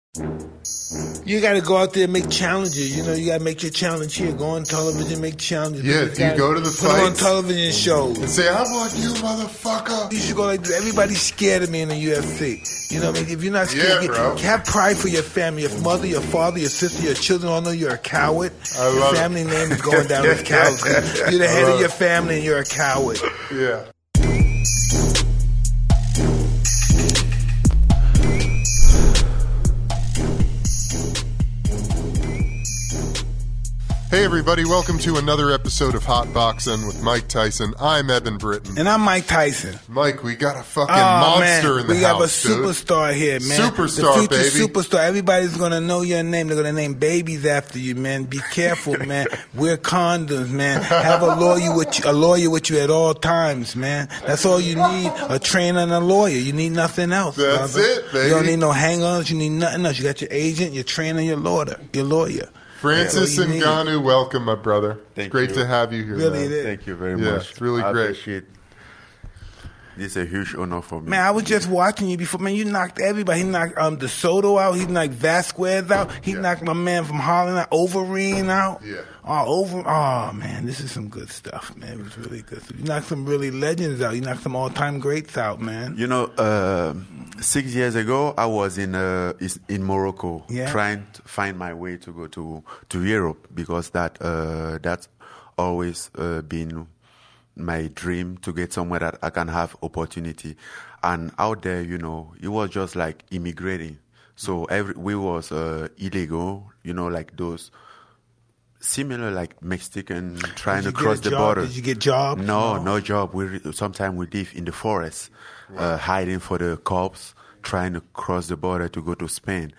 You got to go out there and make challenges. You know, you got to make your challenge here. Go on television, make challenges. Yeah, do you go to the fights? Put on television shows. And say, I want you, motherfucker. You should go like this. Everybody's scared of me in the UFC. You know what I mean? If you're not scared, bro. Have pride for your family. Your mother, your father, your sister, your children all know you're a coward. Your family name is going down as cowards. You're the head of your family and you're a coward. Yeah. Hey everybody, welcome to another episode of Hot Boxing with Mike Tyson. I'm Eben Britton. And I'm Mike Tyson. Mike, we got a fucking monster in the house, we have a superstar here, man. Superstar, the future superstar. Everybody's going to know your name. They're going to name babies after you, man. Be careful, man. Wear condoms, man. Have a lawyer with you at all times, man. That's all you need, a trainer and a lawyer. You need nothing else. That's it, baby. You don't need no hang-ons. You need nothing else. You got your agent, your trainer, your lawyer. Francis Ngannou, welcome, my brother. Great to have you here. Really, it is. Thank you very much. It's really great. This is a huge honor for me. Man, I was just watching you before. Man, you knocked everybody. He knocked De Soto out. He knocked Vasquez out. He knocked my man from Holland out, Overeem out. Yeah. Oh, man, this is some good stuff, man. It was really good. You knocked some really legends out. You knocked some all-time greats out, man. You know, 6 years ago, I was in Morocco trying to find my way to go to Europe because that's always been my dream, to get somewhere that I can have opportunity. And out there, you know, it was just like immigrating. So we was illegal, you know, like those similar like Mexican trying to cross the border. Did you get jobs? No job. Sometimes we live in the forest, hiding for the cops, trying to cross the border to go to Spain.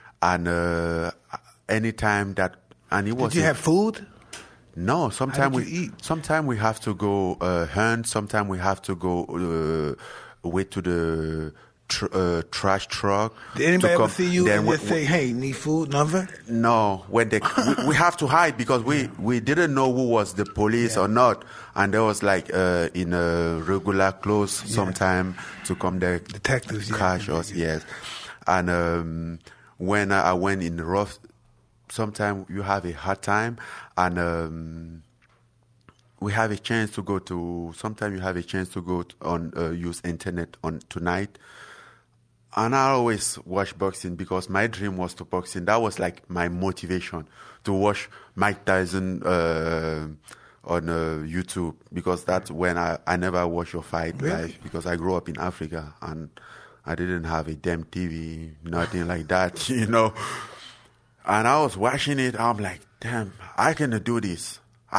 And anytime that, and it was. Did you have food? No, sometimes we have to go hunt. Sometimes we have to go wait to the trash truck. Did anybody ever see you and just say, "Hey, need food?" Never. No, when we have to hide because we didn't know who was the police or not, and there was like in regular clothes sometime to come there. Detectives catch us, yes. And when I went in the rough. Sometimes you have a hard time, and we have a chance to go to. Sometimes you have a chance to go on use internet on tonight, and I always watch boxing because my dream was to boxing. That was like my motivation to watch Mike Tyson on YouTube because that's when I never watched your fight live because I grew up in Africa and I didn't have a damn TV, nothing like that, you know. And I was watching it. I'm like, damn, I'm going to do this.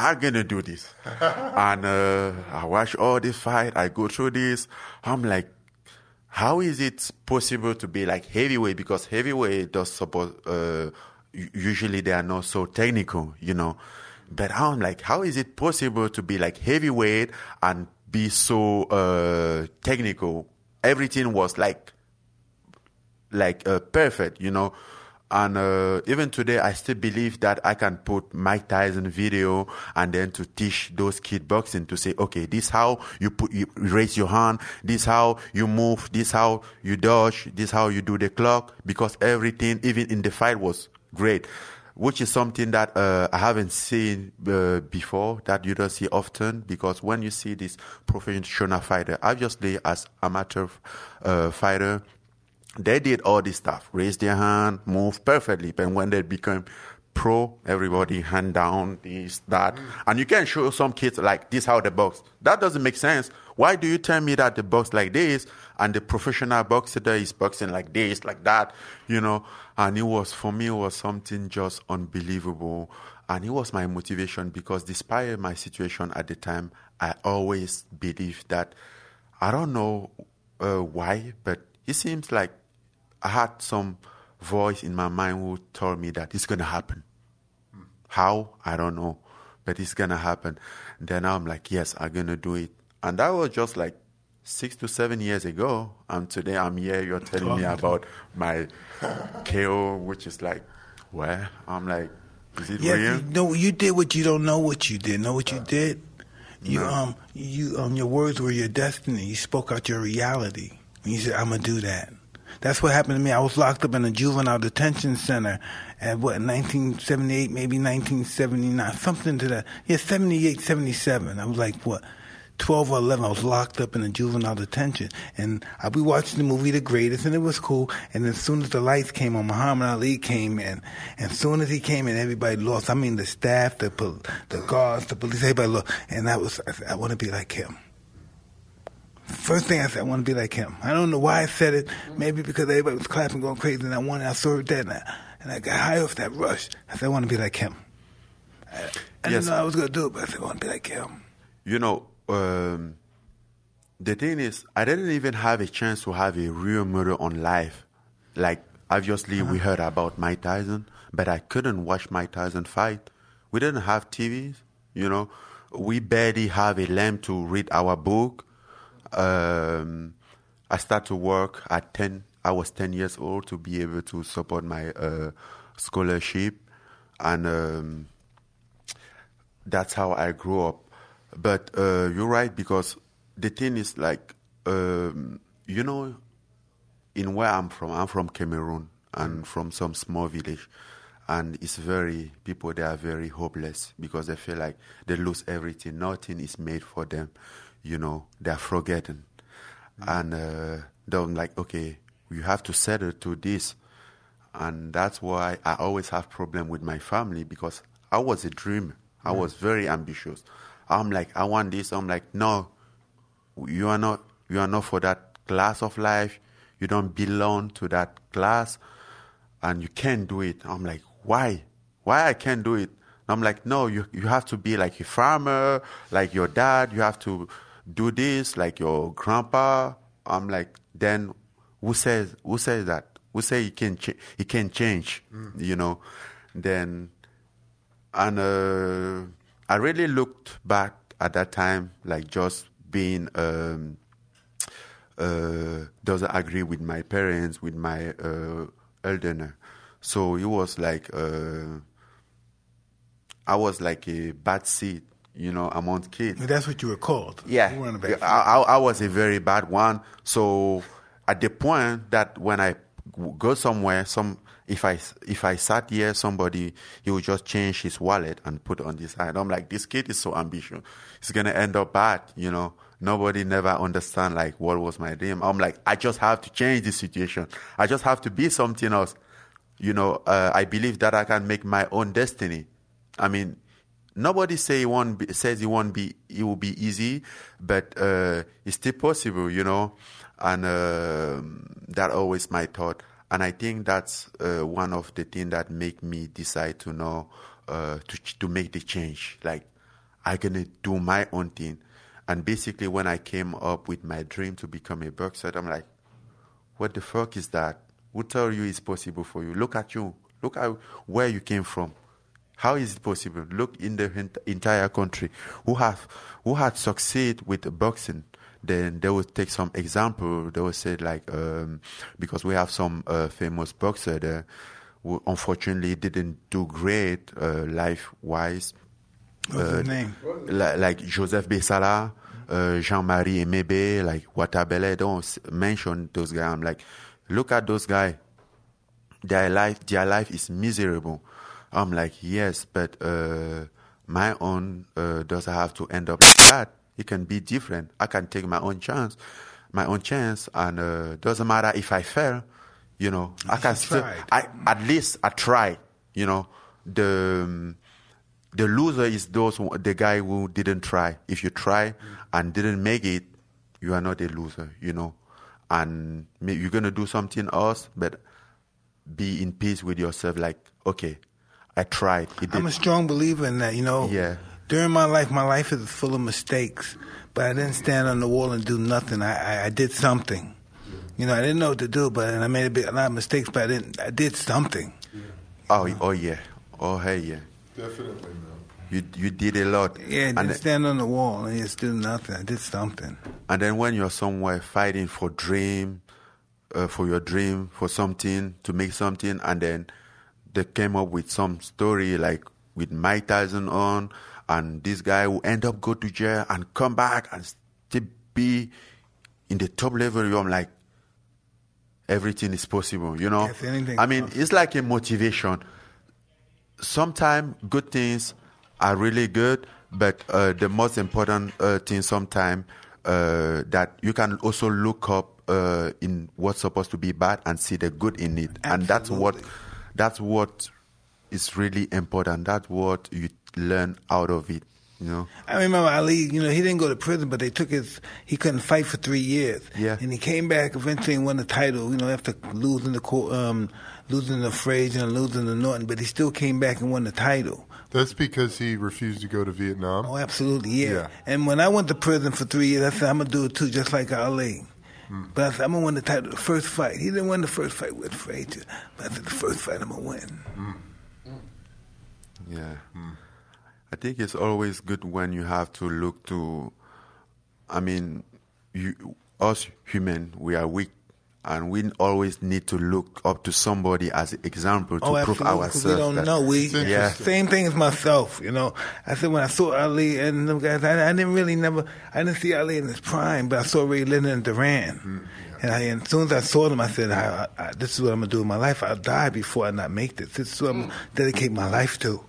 And I watch all this fight. I go through this. I'm like, how is it possible to be like heavyweight? Because heavyweight does suppose, usually they are not so technical, you know. But I'm like, how is it possible to be like heavyweight and be so technical? Everything was like perfect, you know. And even today, I still believe that I can put Mike Tyson video and then to teach those kid boxing to say, okay, this how you raise your hand, this how you move, this how you dodge, this how you do the clock, because everything, even in the fight, was great, which is something that I haven't seen before, that you don't see often, because when you see this professional fighter, obviously as amateur fighter, they did all this stuff, raise their hand, move perfectly. But when they become pro, everybody hand down, this, that. And you can show some kids like this how they box. That doesn't make sense. Why do you tell me that they box like this and the professional boxer there is boxing like this, like that, you know? And for me, it was something just unbelievable. And it was my motivation because despite my situation at the time, I always believed that, I don't know why, but it seems like I had some voice in my mind who told me that it's going to happen. How? I don't know. But it's going to happen. And then I'm like, yes, I'm going to do it. And that was just like 6 to 7 years ago. And today I'm here. You're telling me about my KO, which is like, where? I'm like, is it real? No, you did what you don't know what you did. Know what you did? Your words were your destiny. You spoke out your reality. And you said, I'm going to do that. That's what happened to me. I was locked up in a juvenile detention center at 1978, maybe 1979, something to that. Yeah, 78, 77. I was like, 12 or 11, I was locked up in a juvenile detention. And we watched the movie The Greatest, and it was cool. And as soon as the lights came on, Muhammad Ali came in. And as soon as he came in, everybody lost. I mean, the staff, the guards, the police, everybody lost. And I said, I want to be like him. First thing I said, I want to be like him. I don't know why I said it. Maybe because everybody was clapping, going crazy, and I saw it then. And I got high off that rush. I said, I want to be like him. I didn't know I was going to do it, but I said, I want to be like him. You know, the thing is, I didn't even have a chance to have a real murder on live. Like, obviously, we heard about Mike Tyson, but I couldn't watch Mike Tyson fight. We didn't have TVs, you know. We barely have a lamp to read our book. I started to work at 10. I was 10 years old to be able to support my scholarship. And that's how I grew up. But you're right, because the thing is like, you know, in where I'm from Cameroon and from some small village. And people there are very hopeless because they feel like they lose everything. Nothing is made for them. You know, they're forgotten. And they're like, okay, you have to settle to this. And that's why I always have problem with my family, because I was a dreamer. I was very ambitious. I'm like, I want this. I'm like, no, you are not for that class of life. You don't belong to that class, and you can't do it. I'm like, why? Why I can't do it? I'm like, no, you have to be like a farmer, like your dad. You have to do this, like your grandpa. I'm like, then who says that? Who say he can change? You know, then, and I really looked back at that time, like just being doesn't agree with my parents, with my elder. So it was like I was like a bad seed, you know, among kids. That's what you were called. Yeah, you weren't a bad I was a very bad one. So at the point that when I go somewhere, if I sat here, somebody, he would just change his wallet and put on this side. I'm like, this kid is so ambitious. He's going to end up bad, you know. Nobody never understand, like, what was my dream. I'm like, I just have to change this situation. I just have to be something else. You know, I believe that I can make my own destiny. I mean, nobody says it will be easy, but it's still possible, you know. And that always my thought. And I think that's one of the things that make me decide to know to make the change. Like, I'm gonna do my own thing. And basically, when I came up with my dream to become a boxer, I'm like, what the fuck is that? Who told you it's possible for you? Look at you. Look at where you came from. How is it possible? Look in the entire country who had succeed with boxing. Then they would take some example. They would say like, because we have some famous boxer there who unfortunately didn't do great life-wise. What's his name? Like Joseph Bessala, Jean-Marie Emebe, like Watabele. Don't mention those guys. I'm like, look at those guys. Their life is miserable. I'm like, yes, but my own doesn't have to end up like that. It can be different. I can take my own chance, and doesn't matter if I fail. You know, I can still. At least I tried. You know, the loser is the guy who didn't try. If you try and didn't make it, you are not a loser. You know, and you're gonna do something else, but be in peace with yourself. Like, okay, I tried. I'm a strong believer in that. You know. Yeah. During my life is full of mistakes, but I didn't stand on the wall and do nothing. I did something. You know, I didn't know what to do, but I made a lot of mistakes, but I did something. Oh yeah. Oh hey yeah. Definitely, man. You did a lot. Yeah, I didn't stand on the wall and just do nothing. I did something. And then when you're somewhere fighting for your dream, for something, to make something, and then they came up with some story like with Mike Tyson on, and this guy will end up go to jail and come back and still be in the top level. I'm like, everything is possible, you know. Yes, anything I mean, possible. it's like a motivation. Sometimes good things are really good, but the most important thing sometimes that you can also look up in what's supposed to be bad and see the good in it. And that's what is really important. That's what you learn out of it, you know. I remember Ali, you know, he didn't go to prison, but they took he couldn't fight for 3 years. Yeah. And he came back eventually and won the title, you know, after losing the Frazier and losing to Norton, but he still came back and won the title. That's because he refused to go to Vietnam. Oh, absolutely, yeah. Yeah. And when I went to prison for 3 years, I said, I'm going to do it too, just like Ali. But I said, I'm going to win the title the first fight. He didn't win the first fight with Frazier, but I said, the first fight I'm going to win. Yeah. I think it's always good when you have to look to, I mean, us human, we are weak. And we always need to look up to somebody as an example to prove ourselves. We don't know. Same thing as myself, you know. I said when I saw Ali and them guys, I didn't see Ali in his prime, but I saw Ray Leonard and Duran. And as soon as I saw them, I said, this is what I'm going to do in my life. I'll die before I not make this. This is what I'm going to dedicate my life to.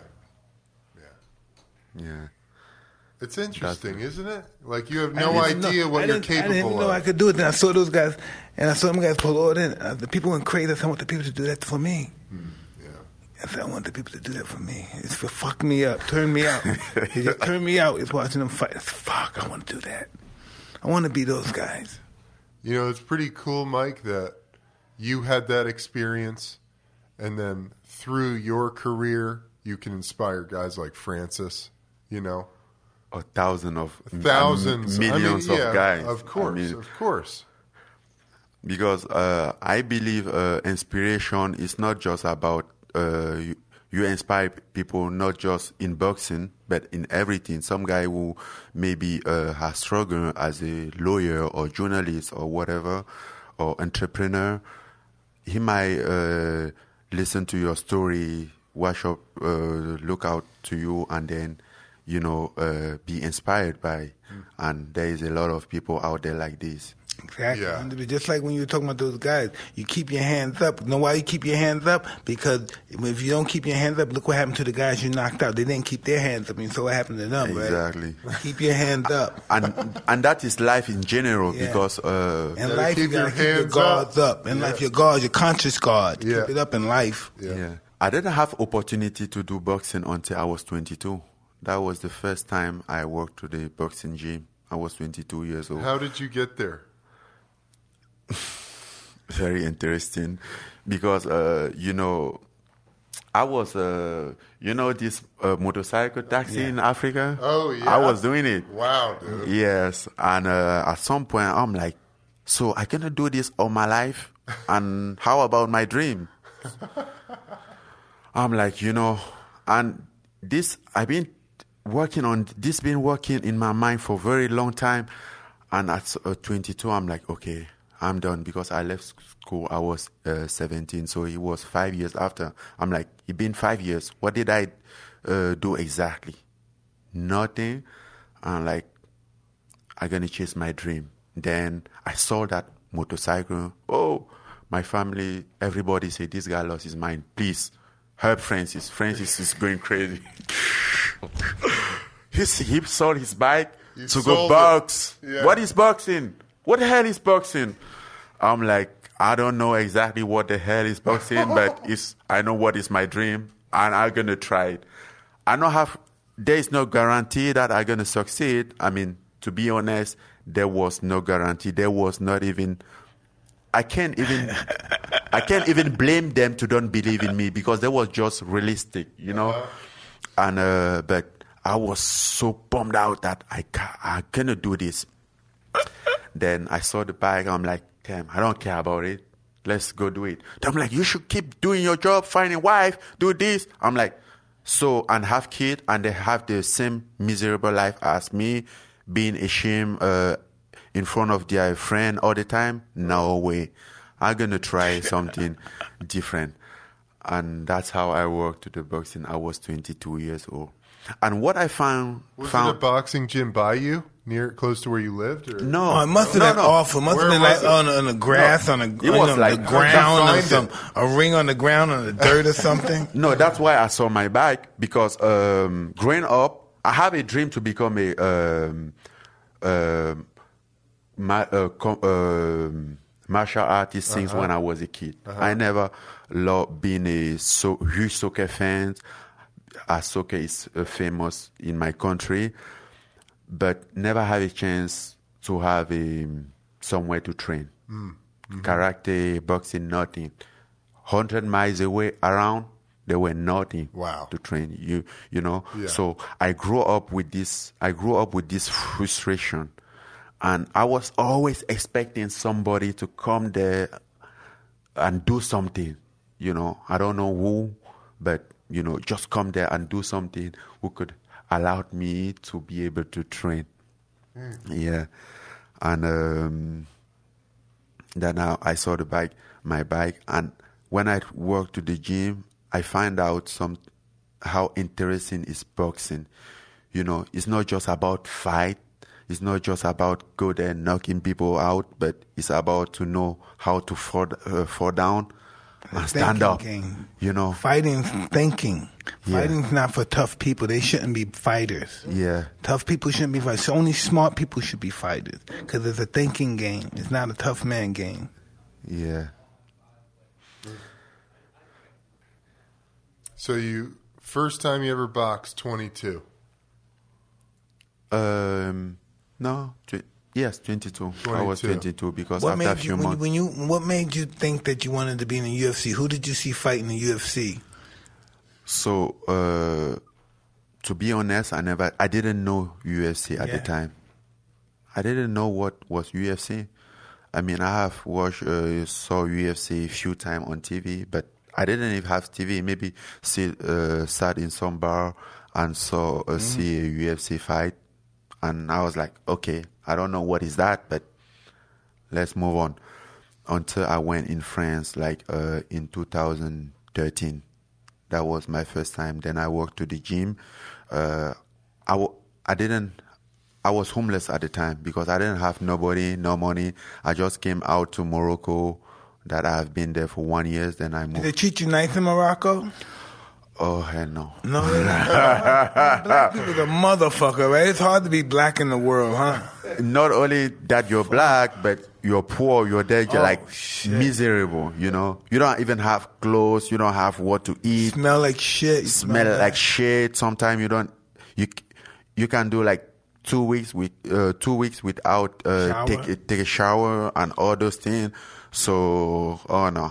Yeah. It's interesting, isn't it? Like you have no idea what you're capable of. I didn't even know I could do it. Then I saw those guys, and I saw them guys pull all in. The people went crazy. I said, I want the people to do that for me. I said, I want the people to do that for me. It's for fuck me up, turn me out. He just turned me out. It's watching them fight. Fuck, I want to do that. I want to be those guys. You know, it's pretty cool, Mike, that you had that experience, and then through your career, you can inspire guys like Francis, you know. Thousands, millions of guys. Of course. Because I believe inspiration is not just about you inspire people not just in boxing, but in everything. Some guy who maybe has struggled as a lawyer or journalist or whatever, or entrepreneur, he might listen to your story, look out to you, and then you know, be inspired by. And there is a lot of people out there like this. Exactly. Yeah. And just like when you were talking about those guys, you keep your hands up. You know why you keep your hands up? Because if you don't keep your hands up, look what happened to the guys you knocked out. They didn't keep their hands up. And so what happened to them, exactly. Right? Keep your hands up. And that is life in general, because... in life, you got to keep your guards up. In life, your guards, your conscious guard. Yeah. Keep it up in life. Yeah. I didn't have opportunity to do boxing until I was 22. That was the first time I walked to the boxing gym. I was 22 years old. How did you get there? Very interesting, because you know, I was this motorcycle taxi in Africa. Oh yeah, I was doing it. Wow, dude. Yes, and at some point I'm like, so I cannot do this all my life, and how about my dream? I'm like, you know, and this I've been working on this, been working in my mind for a very long time, and at 22 I'm like, okay, I'm done, because I left school. I was 17, so it was 5 years after. I'm like, it's been 5 years. What did I do exactly? Nothing. I'm like, I'm gonna chase my dream. Then I saw that motorcycle. Oh, my family, everybody said, this guy lost his mind. Please help Francis. Francis is going crazy. He sold his bike to go box. Yeah. What is boxing? What the hell is boxing? I'm like, I don't know exactly what the hell is boxing, but I know what is my dream, and I'm going to try it. There is no guarantee that I'm going to succeed. I mean, to be honest, there was no guarantee. There was not even, I can't even blame them to don't believe in me, because they was just realistic, you know? And, but I was so bummed out that I cannot do this. Then I saw the bike. I'm like, damn, I don't care about it. Let's go do it. Then I'm like, you should keep doing your job, find a wife, do this. I'm like, and have kids, and they have the same miserable life as me, being ashamed in front of their friend all the time. No way. I'm going to try something different. And that's how I worked to the boxing. I was 22 years old. And what I found... Was it a boxing gym by you? close to where you lived? Or? No. Oh, it must have been awful. It must have been like on the grass, on the ground, or a ring on the ground, on the dirt or something. No, that's why I saw my bike, because growing up, I have a dream to become a martial artist since when I was a kid. I never loved being a huge soccer fan, as soccer is famous in my country, but never had a chance to have somewhere to train. Karate, boxing, nothing. 100 miles away around, there were nothing to train. You know. Yeah. So I grew up with this frustration, and I was always expecting somebody to come there and do something. You know, I don't know who, but you know, just come there and do something who could allow me to be able to train. Yeah, and then I saw my bike, and when I walked to the gym, I find out how interesting is boxing. You know, it's not just about fight. It's not just about go there knocking people out, but it's about to know how to fall down and stand up. Game. You know, fighting's thinking. Fighting's not for tough people. They shouldn't be fighters. Yeah, tough people shouldn't be fighters. So only smart people should be fighters, because it's a thinking game. It's not a tough man game. Yeah. So first time you ever boxed, 22? No. Yes, 22. I was 22 because after a few months. What made you think that you wanted to be in the UFC? Who did you see fight in the UFC? So, to be honest, I didn't know UFC at the time. I didn't know what was UFC. I mean, I have saw UFC a few times on TV, but I didn't even have TV. Maybe sat in some bar and saw see a UFC fight, and I was like, okay, I don't know what is that, but let's move on. Until I went in France, like in 2013. That was my first time. Then I walked to the gym. I was homeless at the time because I didn't have no money. I just came out to Morocco. That I've been there for 1 year. Then I moved. Did they treat you nice in Morocco? Oh, hell no. No, black people's a motherfucker, right? It's hard to be black in the world, huh? Not only that you're black, but you're poor, you're there, you're miserable, you know? You don't even have clothes, you don't have what to eat. Smell like shit. Smell like shit. Sometimes you can do like 2 weeks without take a shower and all those things. So, oh no.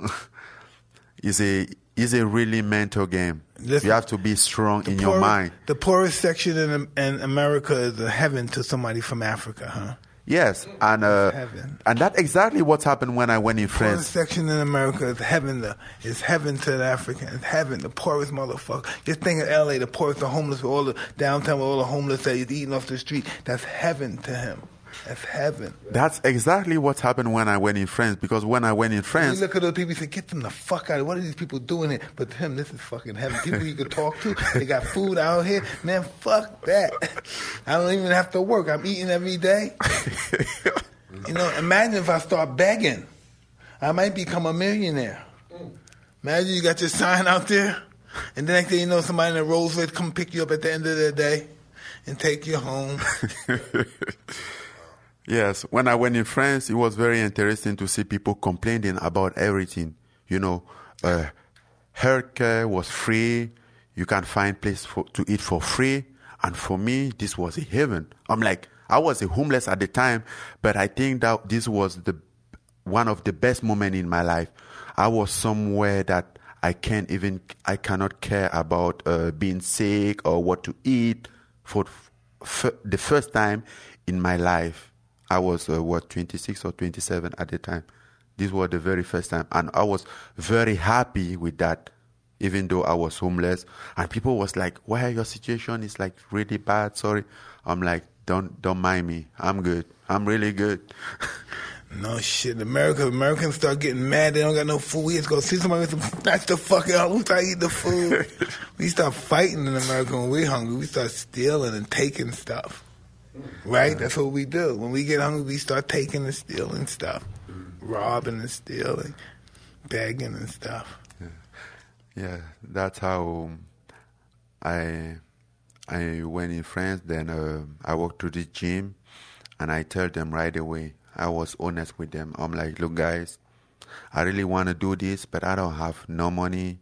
It's a really mental game. Listen, you have to be strong in your mind. The poorest section in America is a heaven to somebody from Africa, huh? Yes, and that's exactly what happened when I went in France. The poorest section in America is heaven. Is heaven to the African. It's heaven. The poorest motherfucker. Just think of L.A. The poorest, the homeless, with all the downtown, with all the homeless that he's eating off the street. That's heaven to him. That's heaven. That's exactly what happened when I went in France. Because when I went in France, you look at those people and say, "Get them the fuck out of here. What are these people doing here?" But to him, this is fucking heaven. People you can talk to. They got food out here. Man, fuck that. I don't even have to work. I'm eating every day. You know, imagine if I start begging. I might become a millionaire. Imagine you got your sign out there, and the next thing you know, somebody in a Rolls Royce come pick you up at the end of the day and take you home. Yes, when I went in France, it was very interesting to see people complaining about everything. You know, healthcare was free. You can find place to eat for free. And for me, this was a heaven. I'm like, I was a homeless at the time, but I think that this was one of the best moments in my life. I was somewhere that I cannot care about being sick or what to eat for the first time in my life. I was, 26 or 27 at the time. This was the very first time. And I was very happy with that, even though I was homeless. And people was like, "Why your situation is like really bad? Sorry." I'm like, don't mind me. I'm good. I'm really good. No shit. Americans start getting mad. They don't got no food. We just go see somebody snatch the fuck out. We start eating the food. We start fighting in America when we're hungry. We start stealing and taking stuff. Right? That's what we do. When we get hungry, we start taking and stealing stuff. Robbing and stealing, begging and stuff. Yeah, that's how I went in France. Then I walked to the gym, and I tell them right away. I was honest with them. I'm like, look, guys, I really want to do this, but I don't have no money,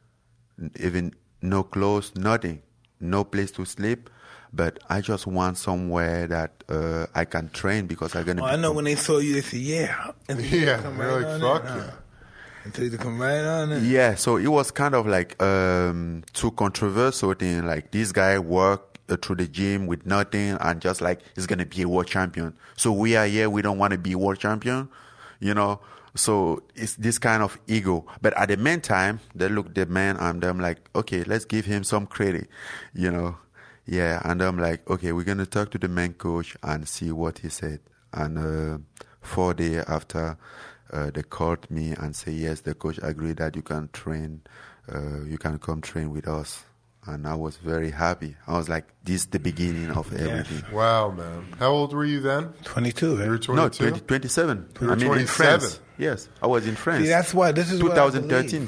even no clothes, nothing, no place to sleep. But I just want somewhere that I can train because I'm gonna. I know when they saw you, they said, "Yeah." And Yeah, they're like, "Fuck yeah." Until you come right on it. Yeah, so it was kind of like too controversial thing. Like this guy worked through the gym with nothing and just like he's gonna be a world champion. So we are here, we don't want to be world champion, you know. So it's this kind of ego. But at the meantime, they look the man and I'm like, okay, let's give him some credit, you know. Yeah, and I'm like, okay, we're gonna talk to the main coach and see what he said. And 4 days after, they called me and say yes, the coach agreed that you can train, you can come train with us. And I was very happy. I was like, this is the beginning of everything. Wow, man. How old were you then? 22, right? You were 22? No, 27. You were in 27. France. Yes, I was in France. See, that's why this is 2013.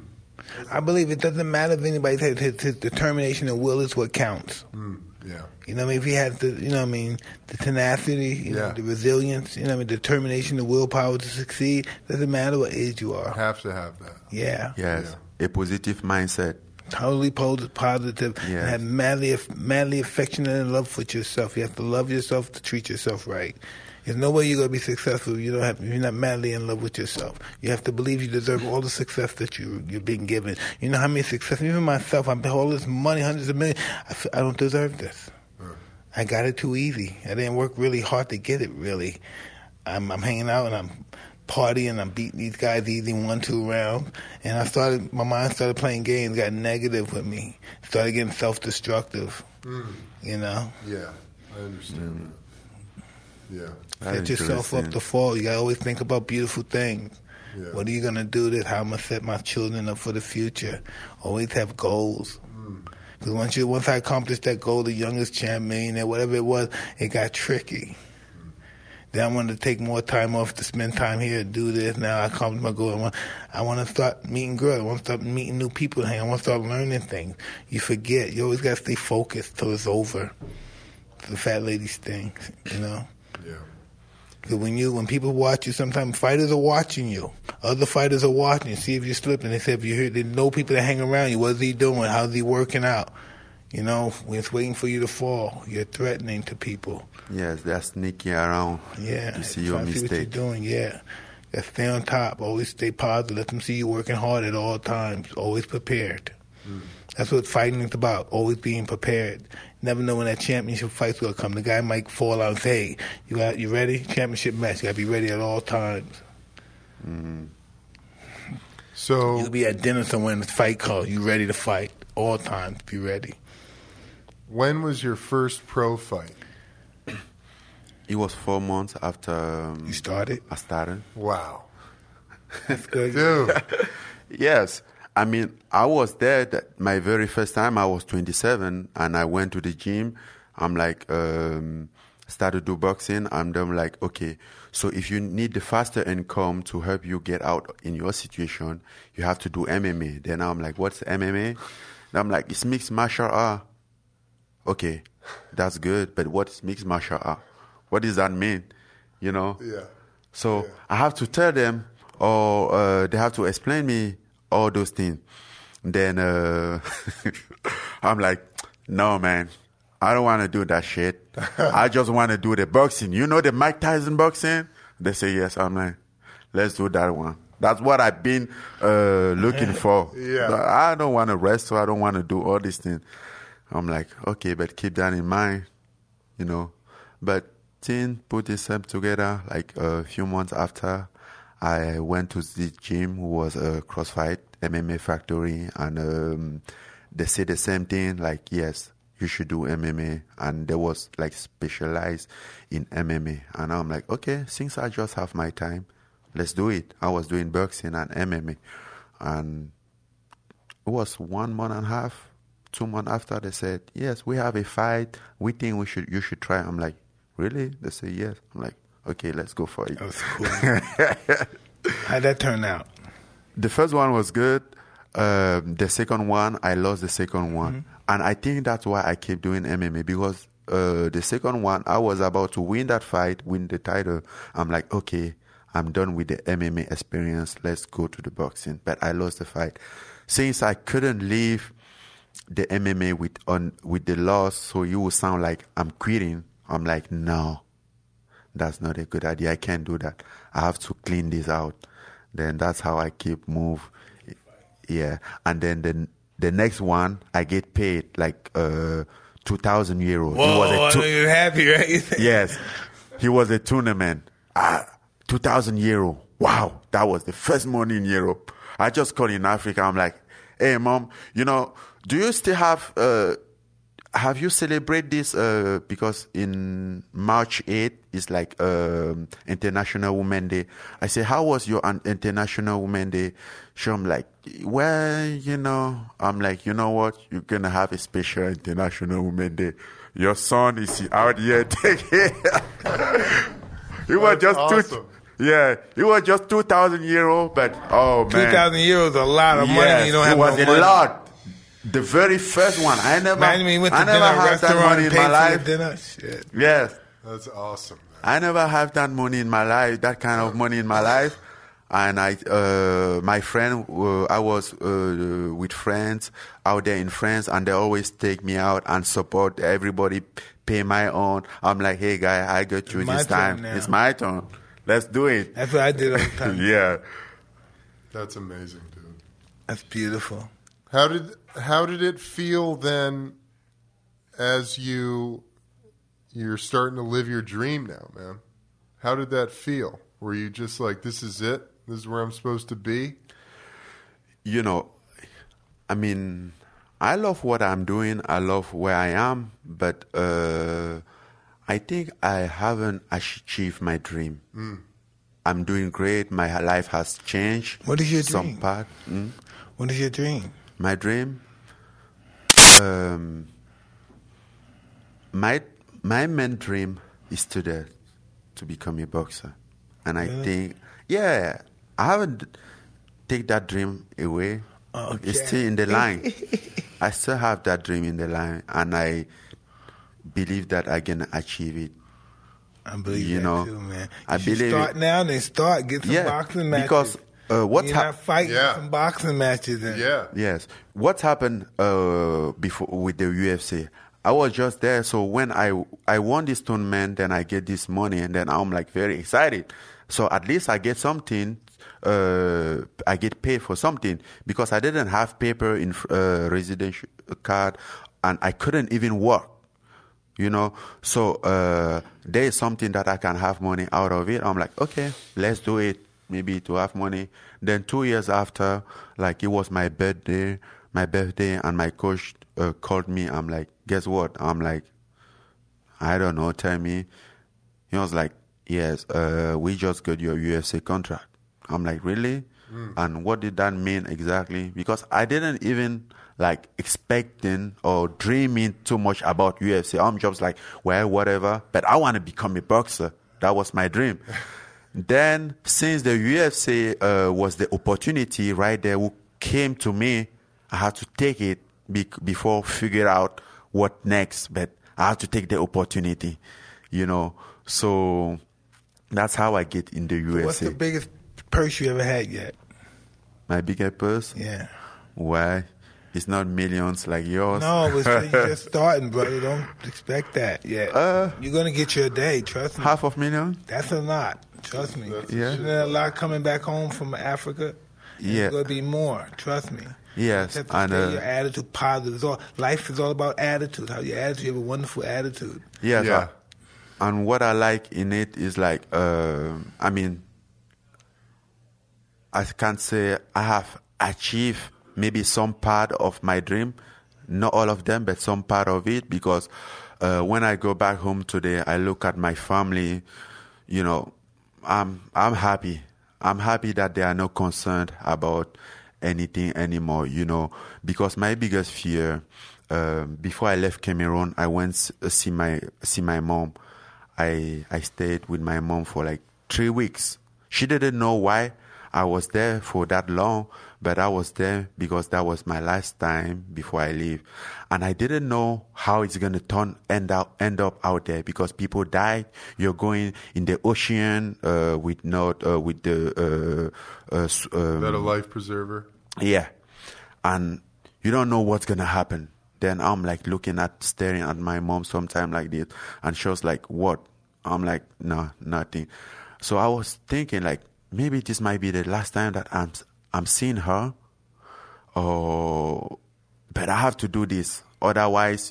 I believe it doesn't matter if anybody says his determination and will is what counts. Yeah. You know what I mean? If he has the, you know what I mean, the tenacity, you know, the resilience, you know what I mean, determination, the willpower to succeed, doesn't matter what age you are. Have to have that. Yeah. Yes, a positive mindset. Totally positive. Yes. And have madly affectionate and love for yourself. You have to love yourself to treat yourself right. There's no way you're going to be successful if you're not madly in love with yourself. You have to believe you deserve all the success that you're being given. You know how many success, even myself, I've been all this money, hundreds of millions. I don't deserve this. I got it too easy. I didn't work really hard to get it, really. I'm hanging out and I'm partying, I'm beating these guys easy 1-2 rounds. And my mind started playing games, got negative with me. Started getting self-destructive, you know? Yeah, I understand that. Yeah. Set yourself up to fall. You got to always think about beautiful things. Yeah. What are you going to do this? How I'm going to set my children up for the future? Always have goals. Because once I accomplished that goal, the youngest champ, millionaire, whatever it was, it got tricky. Then I wanted to take more time off to spend time here and do this. Now I accomplished my goal. I want to start meeting girls. I want to start meeting new people. I want to start learning things. You forget. You always got to stay focused till it's over. The fat lady's thing, you know? Yeah. Because when people watch you, sometimes fighters are watching you. Other fighters are watching you, see if you're slipping. They say if you hear, they know people that hang around you. What's he doing? How's he working out? You know, when it's waiting for you to fall, you're threatening to people. Yes, they're sneaking around to see your mistake. See what you're doing, yeah. Gotta stay on top. Always stay positive. Let them see you working hard at all times. Always prepared. That's what fighting is about. Always being prepared. Never know when that championship fight's gonna come. The guy might fall out and say, "Hey, you ready? Championship match. You gotta be ready at all times." So You'll be at dinner somewhere and the fight calls. You ready to fight? All times. Be ready. when was your first pro fight? It was 4 months after You started? I started. Wow. That's good. Dude. Yes. I mean, I was there my very first time. I was 27 and I went to the gym. I'm like, started to do boxing. And I'm like, okay, so if you need the faster income to help you get out in your situation, you have to do MMA. Then I'm like, what's MMA? And I'm like, it's mixed martial art. Okay, that's good. But what is mixed martial art? What does that mean? You know? Yeah. So I have to tell them, or they have to explain me all those things. Then I'm like, no, man, I don't want to do that shit. I just want to do the boxing. You know the Mike Tyson boxing? They say yes. I'm like, let's do that one. That's what I've been looking for. Yeah. But I don't want to wrestle. I don't want to do all these things. I'm like, okay, but keep that in mind, you know. But Tin put himself together like a few months after. I went to the gym, who was a CrossFit MMA factory, and they said the same thing, like, yes, you should do MMA. And they was like specialized in MMA. And I'm like, okay, since I just have my time, let's do it. I was doing boxing and MMA. And it was 1 month and a half. 2 months after, they said, yes, we have a fight. We think you should try. I'm like, really? They say yes. I'm like, okay, let's go for it. That was cool. How'd that turn out? The first one was good. The second one, I lost the second one. And I think that's why I keep doing MMA, because the second one, I was about to win that fight, win the title. I'm like, okay, I'm done with the MMA experience. Let's go to the boxing. But I lost the fight. Since I couldn't leave the MMA with the loss, so you will sound like I'm quitting. I'm like, no, that's not a good idea. I can't do that. I have to clean this out. Then that's how I keep move. Yeah. And then the next one, I get paid like 2,000 euros. Whoa, I know you're happy, right? Yes. He was a tournament. 2,000 euro. Wow. That was the first money in Europe. I just called in Africa. I'm like, hey, Mom, do you still have you celebrate this? Because in March 8th is like International Women's Day. I say, how was your International Women's Day? So I'm like, well, I'm like, you know what? You're going to have a special International Women's Day. Your son is out here taking It was just awesome. It was just 2,000 euro, but oh man, 2,000 euros is a lot of money. Yes, You don't have it was no a money. lot. The very first one, I never had that money in my life. Dinner? Shit. Yes, That's awesome. Man. I never have that money in my life, that kind of money in my life. And my friend, I was with friends out there in France, and they always take me out and support everybody, pay my own. I'm like, hey, guy, I got you this time. Now. It's my turn. Let's do it. That's what I did all the time. Yeah. That's amazing, dude. That's beautiful. How did it feel then, as you're starting to live your dream now, man? How did that feel? Were you just like, this is it? This is where I'm supposed to be? I mean, I love what I'm doing. I love where I am, but I think I haven't achieved my dream. I'm doing great. My life has changed. What is your Some dream? part. What is your dream? My dream? My main dream is to become a boxer. And I think, I haven't take that dream away. Okay. It's still in the line. I still have that dream in the line, and I believe that I can achieve it. I believe that too, man. I believe start now, then get some boxing matches. Because what's not fighting some boxing matches. Then. Yes. What happened before with the UFC? I was just there, so when I won this tournament, then I get this money, and then I'm like very excited. So at least I get something. I get paid for something, because I didn't have paper in residential card, and I couldn't even work. So there is something that I can have money out of it. I'm like, okay, let's do it. Maybe to have money. Then 2 years after, like it was my birthday, and my coach called me. I'm like, guess what? I'm like, I don't know. Tell me. He was like, yes, we just got your UFC contract. I'm like, really? And what did that mean exactly? Because I didn't even like expecting or dreaming too much about UFC. I'm just like, well, whatever. But I want to become a boxer. That was my dream. Then, since the UFC was the opportunity right there who came to me, I had to take it before figure out what next. But I had to take the opportunity, So that's how I get in the UFC. What's the biggest purse you ever had yet? My biggest purse? Yeah. Why? It's not millions like yours. No, you're just starting, brother. Don't expect that yet. You're going to get your day, trust me. $500,000? That's a lot. Trust me. Yeah. Isn't there a lot coming back home from Africa? Yeah. There's going to be more. Trust me. Yes. You have to stay your attitude positive. Life is all about attitude. How your attitude, you have a wonderful attitude. Yes. Yeah. And what I like in it is like, I can say I have achieved maybe some part of my dream, not all of them, but some part of it, because when I go back home today, I look at my family, I'm happy. I'm happy that they are not concerned about anything anymore, because my biggest fear, before I left Cameroon, I went see my mom. I stayed with my mom for like 3 weeks. She didn't know why I was there for that long, but I was there because that was my last time before I leave. And I didn't know how it's going to end up out there, because people died. You're going in the ocean with the that a life preserver? Yeah. And you don't know what's going to happen. Then I'm like staring at my mom sometime like this. And she was like, what? I'm like, no, nothing. So I was thinking like, maybe this might be the last time that I'm seeing her. But I have to do this. Otherwise,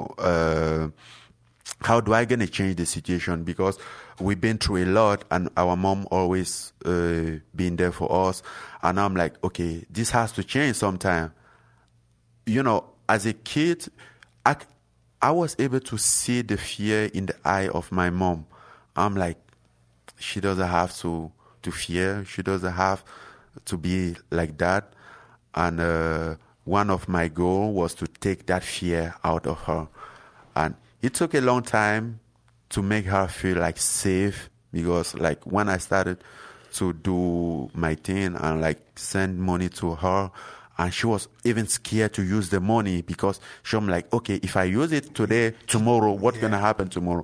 how do I gonna change the situation? Because we've been through a lot, and our mom always been there for us. And I'm like, okay, this has to change sometime. As a kid, I was able to see the fear in the eye of my mom. I'm like, she doesn't have to fear. She doesn't have to be like that. And one of my goals was to take that fear out of her. And it took a long time to make her feel like safe, because like when I started to do my thing and like send money to her, and she was even scared to use the money, because I'm like, okay, if I use it today, tomorrow, what's going to happen tomorrow?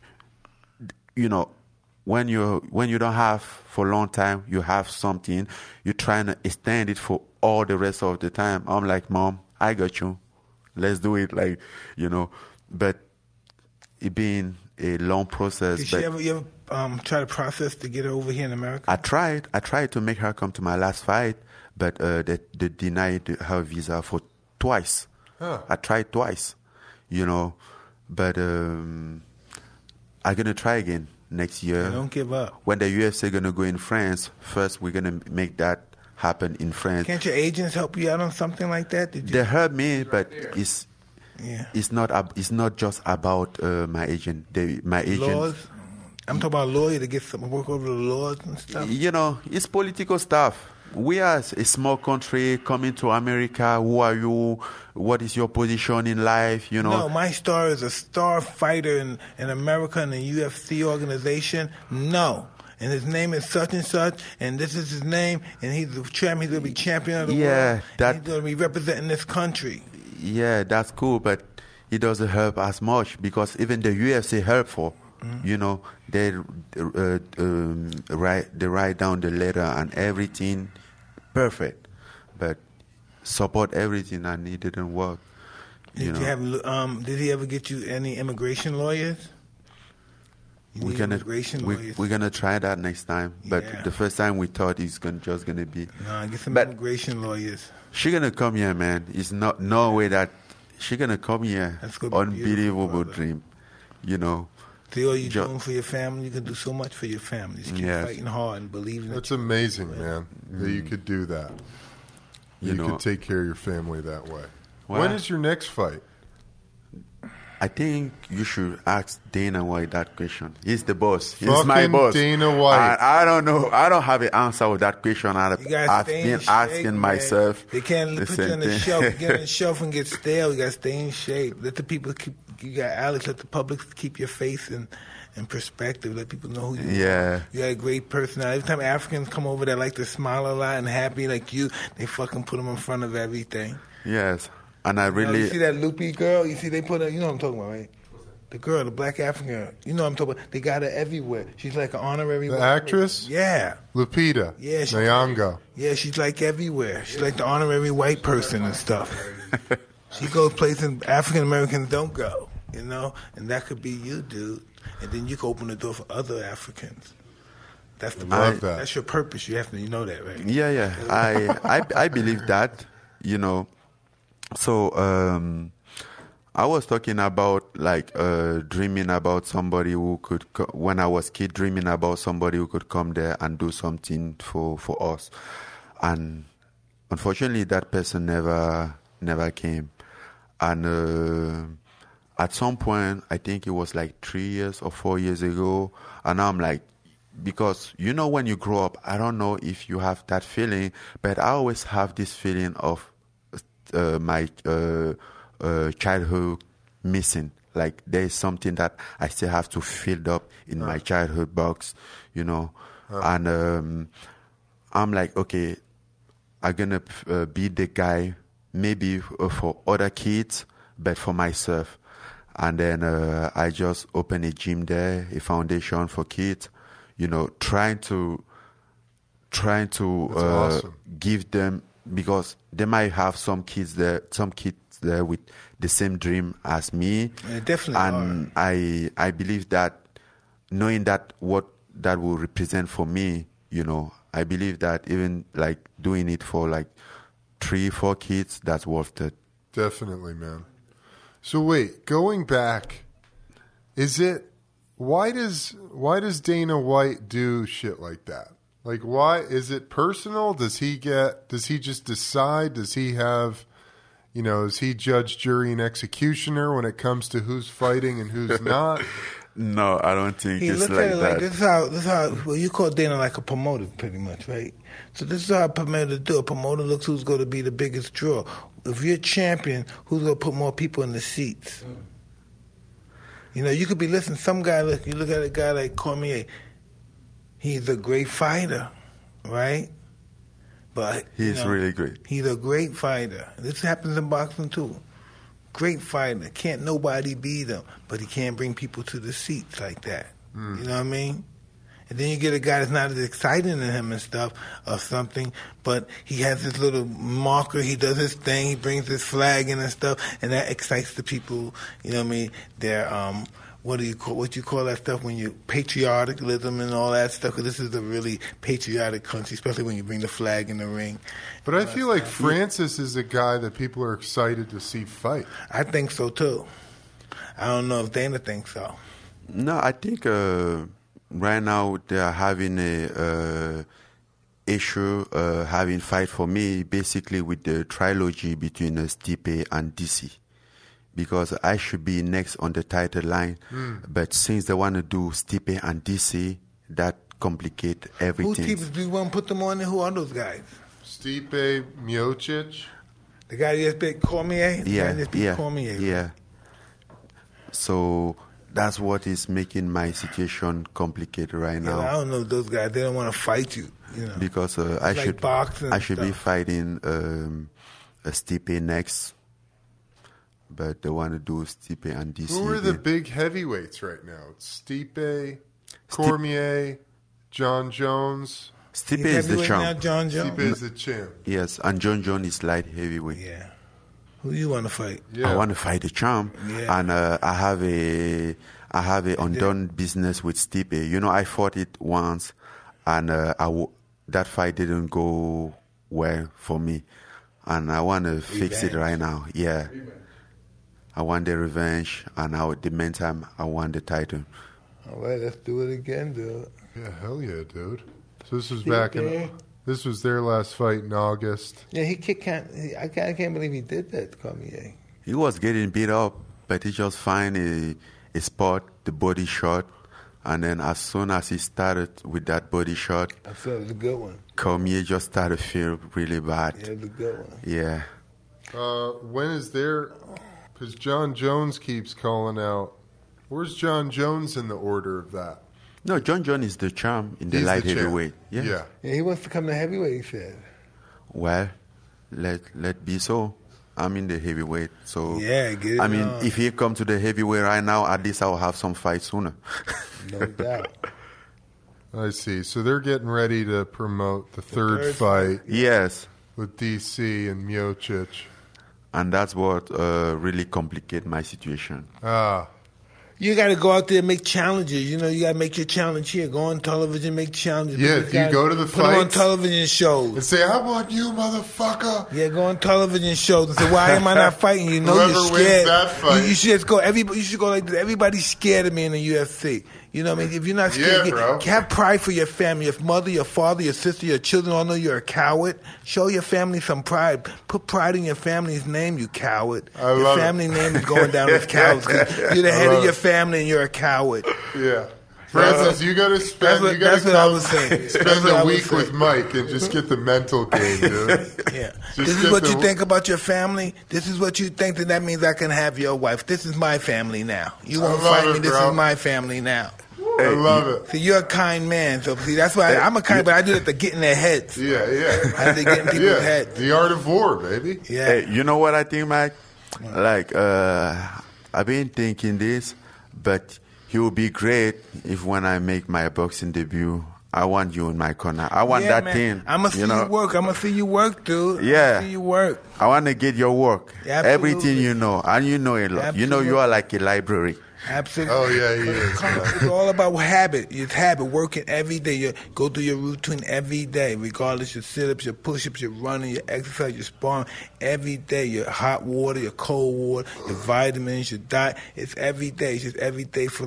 When you don't have for a long time, you have something, you're trying to extend it for all the rest of the time. I'm like, Mom, I got you. Let's do it, But it being a long process. Did you ever try to process to get her over here in America? I tried to make her come to my last fight, but they denied her visa for twice. Huh. I tried twice, but I'm going to try again next year. Don't give up. When the UFC going to go in France, first we're going to make that happen in France. Can't your agents help you out on something like that? They help me, but it's not just about my agent. My agent. Laws? I'm talking about a lawyer to get some work over the laws and stuff. It's political stuff. We are a small country coming to America. Who are you? What is your position in life? No, my star is a star fighter in America in the UFC organization. No. And his name is such and such, and this is his name, and he's the champion. He's going to be champion of the world. And he's going to be representing this country. Yeah, that's cool, but it doesn't help as much, because even the UFC helpful. They write down the letter and everything perfect, but support everything, and it didn't work. Did he ever get you any immigration lawyers? We're gonna try that next time, but the first time we thought it's just gonna be. No, get some immigration lawyers. She gonna come here, man. It's no way that she gonna come here. That's gonna be unbelievable dream, See all you're doing for your family. You can do so much for your family. Just keep fighting hard and believing. That's amazing, man, that you could do that. You could take care of your family that way. Well, when is your next fight? I think you should ask Dana White that question. He's the boss. He's my boss. Dana White. I don't know. I don't have an answer with that question. I've been asking myself. They can't put you on the shelf. Get on the shelf and get stale. You got to stay in shape. Let the people keep. You got Alex. Let the public keep your face in perspective. Let people know who you are. You got a great personality. Every time Africans come over that like to smile a lot and happy like you, they fucking put them in front of everything. Yes. And I really... You see that loopy girl? You see they put her... You know what I'm talking about, right? The girl, the black African girl. You know what I'm talking about? They got her everywhere. She's like an honorary... The actress? Yeah. Lupita. Yeah. Nyong'o. Yeah, she's like everywhere. She's like the honorary white person and stuff. She goes places African Americans don't go. And that could be you, dude. And then you can open the door for other Africans. That's the love that. That's your purpose. You have to know that, right? Yeah. I believe that. So I was talking about dreaming about somebody who could. When I was kid, dreaming about somebody who could come there and do something for us, and unfortunately, that person never came, and. At some point, I think it was like 3 years or 4 years ago, and I'm like, because when you grow up, I don't know if you have that feeling, but I always have this feeling of my childhood missing. Like there's something that I still have to fill up in my childhood box, and I'm like, okay, I'm gonna be the guy maybe for other kids, but for myself. And then I just open a gym there, a foundation for kids, trying to awesome. give them, because they might have some kids there with the same dream as me. Yeah, definitely. And I believe that, knowing that what that will represent for me, I believe that even like doing it for like 3-4 kids, that's worth it. Definitely, man. So wait, going back, why does Dana White do shit like that? Like, why is it personal? Does he just decide? Does he have, is he judge, jury, and executioner when it comes to who's fighting and who's not? No, I don't think He it's looked like at it that. like this is how well, you call Dana like a promoter pretty much, right? So this is how a promoter do. A promoter looks who's going to be the biggest draw. If you're a champion, who's going to put more people in the seats? You could be listening. Some guy, you look at a guy like Cormier. He's a great fighter, right? But He's really great. He's a great fighter. This happens in boxing too. Great fighter. Can't nobody beat him, but he can't bring people to the seats like that. You know what I mean? And then you get a guy that's not as exciting than him and stuff or something, but he has this little marker. He does his thing. He brings his flag in and stuff, and that excites the people. You know what I mean? They're what you call that stuff when you patriotism and all that stuff? 'Cause this is a really patriotic country, especially when you bring the flag in the ring. But I feel like Francis is a guy that people are excited to see fight. I think so too. I don't know if Dana thinks so. No, I think right now they are having a issue, having fight for me, basically with the trilogy between Stipe and DC. Because I should be next on the title line. But since they want to do Stipe and DC, that complicate everything. Who teams do you want to put them on? And who are those guys? Stipe Miocic. The guy that just beat Cormier? The guy that just beat Cormier. Yeah. So that's what is making my situation complicated right now. I don't know those guys. They don't want to fight you. Because I should be fighting Stipe next. But they want to do Stipe and DC. Who are the big heavyweights right now? It's Stipe, Cormier, John Jones. Stipe is the champ. Now, John Jones? Stipe is the champ. Yes, and John Jones is light heavyweight. Yeah. Who you want to fight? Yeah. I want to fight the champ, and I have a undone business with Stipe. I fought it once, and that fight didn't go well for me, and I want to fix it right now. Yeah. I want the revenge, and the meantime, I want the title. All right, let's do it again, dude. Yeah, hell yeah, dude. So this was this was their last fight in August. Yeah, I can't believe he did that, Cormier. He was getting beat up, but he just find a spot, the body shot, and then as soon as he started with that body shot, I thought it was a good one. Cormier just started to feel really bad. Yeah, it was a good one. Yeah. When is there... Because John Jones keeps calling out. Where's John Jones in the order of that? No, John Jones is the champ in the light heavyweight. Yeah. Yeah, he wants to come to heavyweight, he said. Well, let be so. I'm in the heavyweight, so yeah, get it on. If he come to the heavyweight right now, at least I'll have some fight sooner. No doubt. I see. So they're getting ready to promote the third fight. Yes. With DC and Miocic. And that's what really complicates my situation. You got to go out there and make challenges. You got to make your challenge here. Go on television, make challenges. Yeah, you go to the fights. Put on television shows. And say, I want you, motherfucker. Yeah, go on television shows and say, why am I not fighting? You know Whoever you're scared. wins that fight. You should just go. You should go like this. Everybody's scared of me in the UFC. You know what I mean? If you're not scared, bro. have pride for your family. Your mother, your father, your sister, your children all know you're a coward. Show your family some pride. Put pride in your family's name, you coward. Your family name is going down as cowards. You're the head of your family and you're a coward. Yeah. Francis, you gotta spend. That's what I was saying. Spend a week with Mike and just get the mental game, dude. Yeah. Just This is get what the- you think about your family. This is what you think that means I can have your wife. This is my family now. You won't love fight it, me. This bro. is my family now. I love it. See, you're a kind man. So see, that's why I'm a kind, but I do it to get in their heads. Yeah. I have to get in people's Yeah. heads. The art of war, baby. Yeah. Hey, you know what I think, Mike? Like, I've been thinking this, but it would be great if when I make my boxing debut, I want you in my corner. I want that man. thing. I'm gonna see you work. I'm gonna see you work, dude. Yeah. I'ma see you work. I want to get your work. Absolutely. Everything you know. And you know a lot. You know you are like a library. Absolutely. Oh yeah, he is. It's all about habit. It's habit. Working every day. You go through your routine every day, regardless your sit-ups, your push-ups, your running, your exercise, your sparring. Every day, your hot water, your cold water, your vitamins, your diet. It's every day. It's just every day for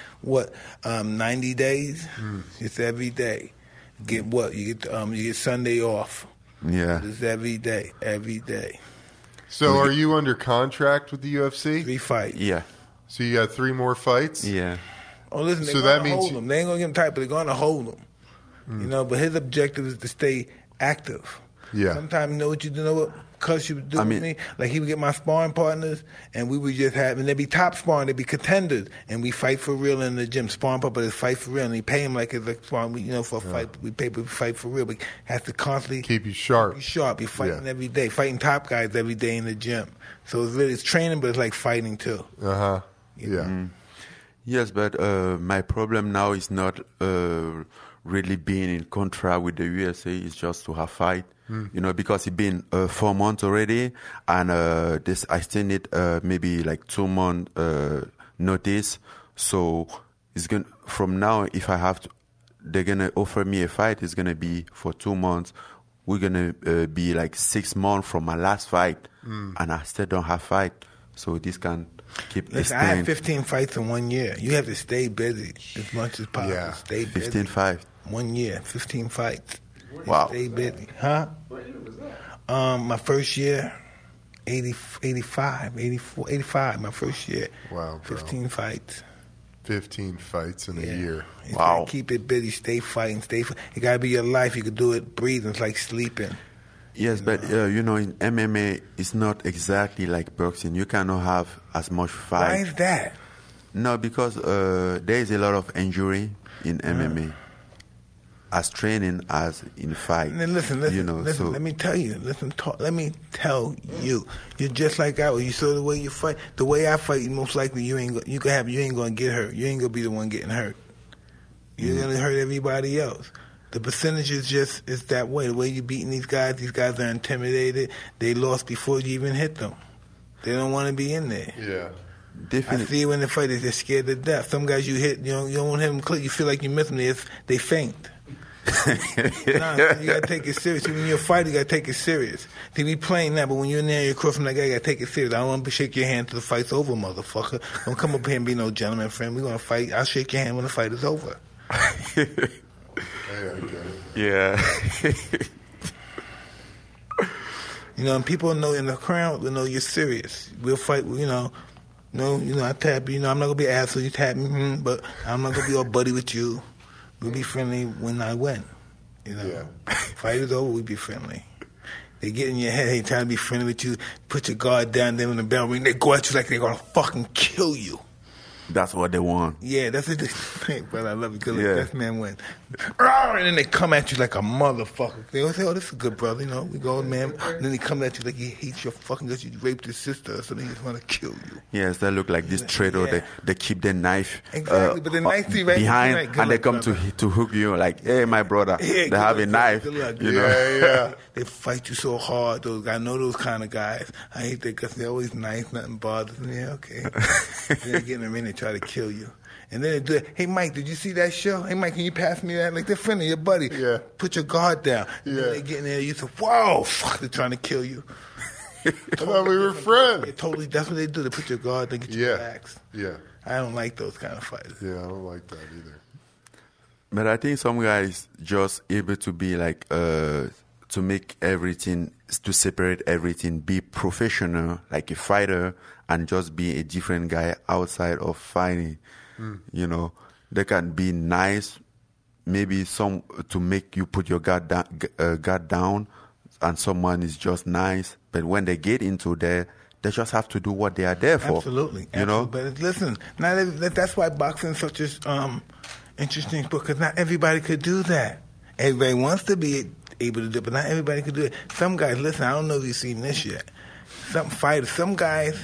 90 days. It's every day. Get what? You get Sunday off. Yeah. It's every day. Every day. So, are you under contract with the UFC? 3 fights. Yeah. So you got 3 more fights? Yeah. Oh, listen, So they're that going to means hold him. They ain't going to get him tight, but they're going to hold him. You know, but his objective is to stay active. Yeah. Sometimes, you know what Cuz you would do I with mean- me? Like, he would get my sparring partners, and we would just have, and they'd be top sparring, they'd be contenders, and we fight for real in the gym. Sparring partner is fight for real, and he pay him like it's like sparring, for a fight. We pay, but we fight for real. We have to constantly Keep you sharp. be sharp. Be fighting Yeah. every day, fighting top guys every day in the gym. So it's training, but it's like fighting too. Uh-huh. Yeah. Yes, but my problem now is not really being in contract with the USA. It's just to have fight, because it's been 4 months already, and I still need maybe like 2 months notice. So it's going from now. If I have to, they're gonna offer me a fight. It's gonna be for 2 months. We're gonna be like 6 months from my last fight, and I still don't have fight. So this can keep Listen, I had extending. 15 fights in 1 year. You have to stay busy as much as possible. Yeah. Stay busy. 15 fights. 1 year, 15 fights. Wow. Stay busy. Huh? What year was that? My first year, 85, 84, 85, my first year. Wow, bro. 15 fights. 15 fights in a year. You Wow. gotta keep it busy, stay fighting, It gotta be your life. You could do it breathing. It's like sleeping. Yes, but in MMA, it's not exactly like boxing. You cannot have as much Why fight. is that? No, because there is a lot of injury in MMA, as training as in fight. And then listen. So Let me tell you. Let me tell you. You're just like I was. You saw the way you fight. The way I fight, most likely you ain't gonna get hurt. You ain't gonna be the one getting hurt. You're gonna hurt everybody else. The percentage is that way. The way you're beating these guys are intimidated. They lost before you even hit them. They don't want to be in there. Yeah. I definitely. see when they fight, they're scared to death. Some guys you hit, you don't want them click. You feel like you miss them. They faint. Nah, you gotta take it serious. When you're a fighter, you gotta take it serious. They be playing that, but when you're in there, you're across from that guy, you gotta take it serious. I don't want to shake your hand till the fight's over, motherfucker. Don't come up here and be no gentleman friend. We're gonna fight. I'll shake your hand when the fight is over. Hey, I get it. Yeah. And people know in the crowd, they know you're serious. We'll fight, I tap you, I'm not gonna be an asshole, you tap me, but I'm not gonna be all buddy with you. We'll be friendly when I win. Yeah. Fight is over, we be friendly. They get in your head, they trying to be friendly with you, put your guard down, then when the bell ring, they go at you like they're gonna fucking kill you. That's what they want. Yeah, that's what they think, brother. I love you. Good luck. Yeah. Best man win. And then they come at you like a motherfucker. They always say, "Oh, this is a good brother." We go, man. And then they come at you like he hates your fucking guts. You raped his sister, so they just want to kill you. Yes, they look like this traitor. Yeah. They keep their knife Exactly, but the knife see right behind, right, good and they luck, come brother. to hook you. Like, hey, my brother, Yeah, they good have luck, a knife. good luck. You know. Yeah. They fight you so hard. I know those kind of guys. I hate that because they're always nice. Nothing bothers me. Yeah, okay. Then they get in the ring, they try to kill you. And then they do it. Hey, Mike, did you see that show? Hey, Mike, can you pass me that? Like, they're friendly, your buddy. Yeah. Put your guard down. And Yeah. then they get in there, you say, whoa, fuck, they're trying to kill you. I thought we were friends. Yeah, totally, that's what they do. They put your guard, they get you Yeah. relaxed. Yeah. I don't like those kind of fighters. Yeah, I don't like that either. But I think some guys just able to be like to make everything, to separate everything, be professional like a fighter, and just be a different guy outside of fighting. they can be nice, maybe some to make you put your guard down, and someone is just nice. But when they get into there, they just have to do what they are there for. Absolutely. You know? But listen, that's why boxing is such an interesting sport, because not everybody could do that. Everybody wants to be able to do it, but not everybody could do it. Some guys, listen, I don't know if you've seen this yet. Some guys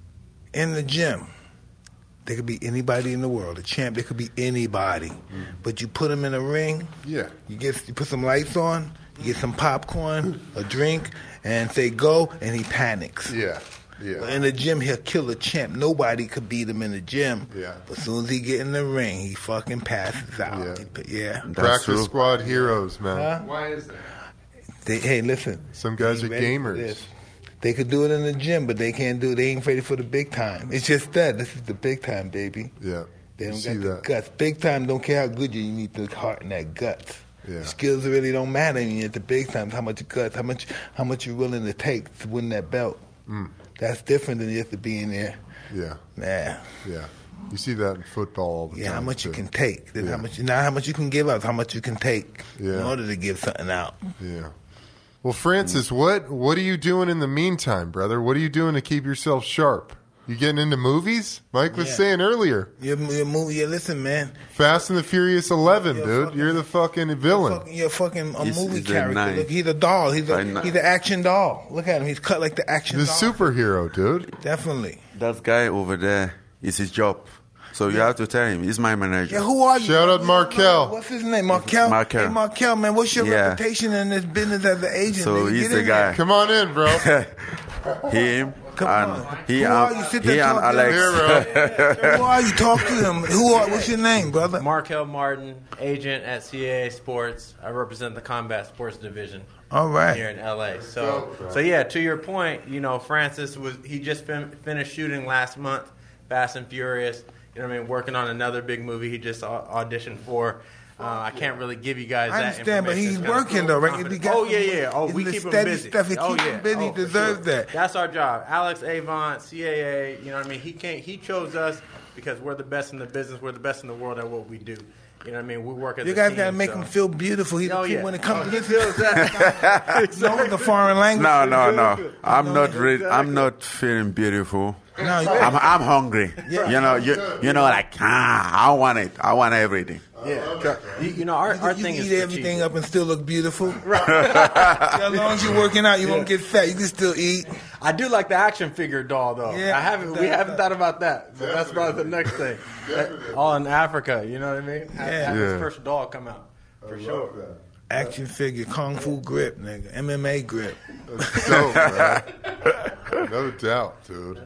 in the gym, they could be anybody in the world. A champ, they could be anybody. But you put them in a ring, you put some lights on, you get some popcorn, a drink, and say go, and he panics. Yeah. But in the gym, he'll kill a champ. Nobody could beat him in the gym. Yeah. But as soon as he get in the ring, he fucking passes out. Yeah. Practice squad heroes, man. Huh? Why is that? Hey, listen. Some guys are Ready for gamers. this. They could do it in the gym, but they can't do it. They ain't ready for the big time. It's just that. This is the big time, baby. Yeah. They You don't see got the that. guts. Big time don't care how good you need the heart and that guts. Yeah. Skills really don't matter when you're at the big times. How much guts, how much you're willing to take to win that belt. That's different than just being there. Yeah. Nah. Yeah. You see that in football all the time. Yeah, how much you too. can take. That's Yeah. how much you can give out. How much you can take in Yeah. order to give something out. Yeah. Well, Francis, what are you doing in the meantime, brother? What are you doing to keep yourself sharp? You getting into movies? Mike was Yeah. saying earlier. You're movie. Yeah, listen, man. Fast and the Furious 11, You're dude. fucking- You're the fucking villain. You're fucking a He's movie a character. nine. Look, he's a doll. He's Right now. an action doll. Look at him. He's cut like the action The doll. superhero, dude. Definitely. That guy over there is his job. So you have to tell him, he's my manager. Yeah, who are you? Shout out Markel. What's his name? Markel? Markel. Hey, Markel, man, what's your Yeah. reputation in this business as an agent? So nigga? he's Get the in there. guy. Come on in, bro. Come Him and on. he Who are you? Sit there, and talk to Alex. Here, bro. Who are you? Talk to him. What's your name, brother? Markel Martin, agent at CAA Sports. I represent the combat sports division All right. here in LA. So yeah, to your point, Francis he just finished shooting last month, Fast and Furious. You know what I mean? Working on another big movie he just auditioned for. I can't really give you guys I that understand, but information. he's It's kinda working though, right? confidential. He got Oh some- yeah. Oh, in we the keep him steady busy. stuff. He oh keep yeah, him busy. He oh, for deserves sure. that. That's our job. Alex Avant, CAA. You know what I mean? He chose us because we're the best in the business. We're the best in the world at what we do. You know what I mean? We work as You a guys team, gotta make so. him feel beautiful. Oh yeah. When it comes to he this, feels that. know the foreign language. No. I'm not feeling beautiful. No, you- I'm hungry. Yeah. You know, like I want it. I want everything. Yeah. Our You thing can is eat to everything achieve. up and still look beautiful. As long as you're working out, you won't get fat. You can still eat. I do like the action figure doll though. Yeah. We haven't thought about that. So that's probably the next thing. All in Africa, you know what I mean? Have Yeah. his first doll come out. For sure. Action figure, kung fu grip, nigga, MMA grip. That's dope, man. No doubt, dude.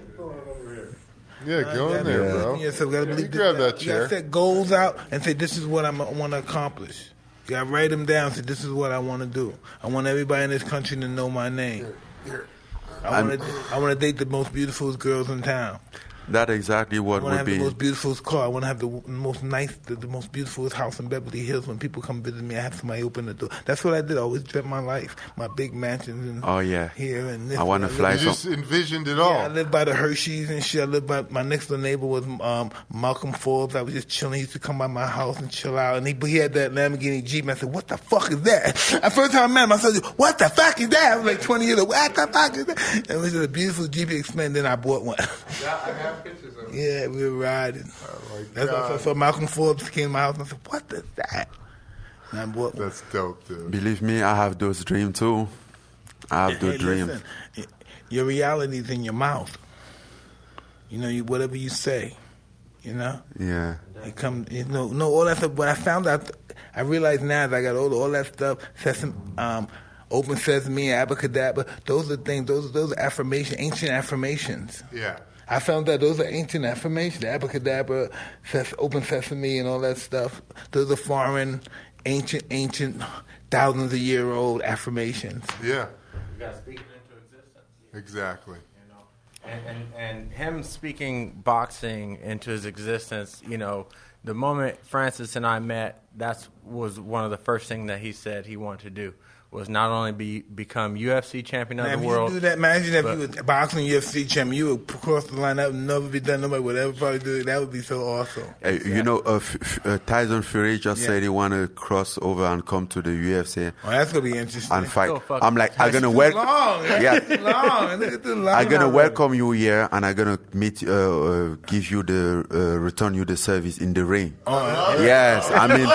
Yeah, go in there, bro. Yourself, gotta believe You grab that You chair. gotta set goals out and say, "This is what I want to accomplish." You gotta write them down. Say, "This is what I want to do. I want everybody in this country to know my name. I want to date the most beautiful girls in town. That's exactly I what want to would have be. the most beautiful car. I want to have the most nice, the most beautiful house in Beverly Hills. When people come visit me, I have somebody open the door. That's what I did. I always dreamt my life, my big mansions and Oh, yeah. here and this. I wanna live- fly You just envisioned it all. Yeah, I lived by the Hershey's and shit. I lived by my next door neighbor was Malcolm Forbes. I was just chilling. He used to come by my house and chill out. And he had that Lamborghini Jeep. And I said, "What the fuck is that?" The first time I met him, I said, "What the fuck is that?" I was like 20 years old. What the fuck is that? And it was a beautiful Jeep Explain. Then I bought one. Yeah, I have pictures of it. Yeah, we were riding. Oh, my That's why God. so Malcolm Forbes came to my house and I said, "What is that?" And I bought one. That's dope, dude. Believe me, I have those dreams too. I have Hey, those dreams. listen, your reality is in your mouth. Whatever you say, Yeah. it comes. All that stuff. When I found out, I realized now as I got older, all that stuff, open sesame, abracadabra, those are things. Those are ancient affirmations. Yeah. I found that those are ancient affirmations. Abracadabra, open sesame, and all that stuff. Those are foreign, ancient, thousands of year old affirmations. Yeah. You got to speak it into existence. Exactly. And him speaking boxing into his existence, the moment Francis and I met, that was one of the first things that he said he wanted to do was not only become UFC champion of Man, the if world. you do that, imagine if you were boxing UFC champion, you would cross the line. That would never be done. Nobody would ever probably do it. That would be so awesome. You know, Tyson Fury just said he want to cross over and come to the UFC Oh, that's gonna be interesting. and fight. Go fuck I'm like, I'm gonna Too welcome. long. Yeah. Too long. Look at the long. I'm gonna welcome you here, and I'm gonna meet, give you return you the service in the ring. Yes, I mean,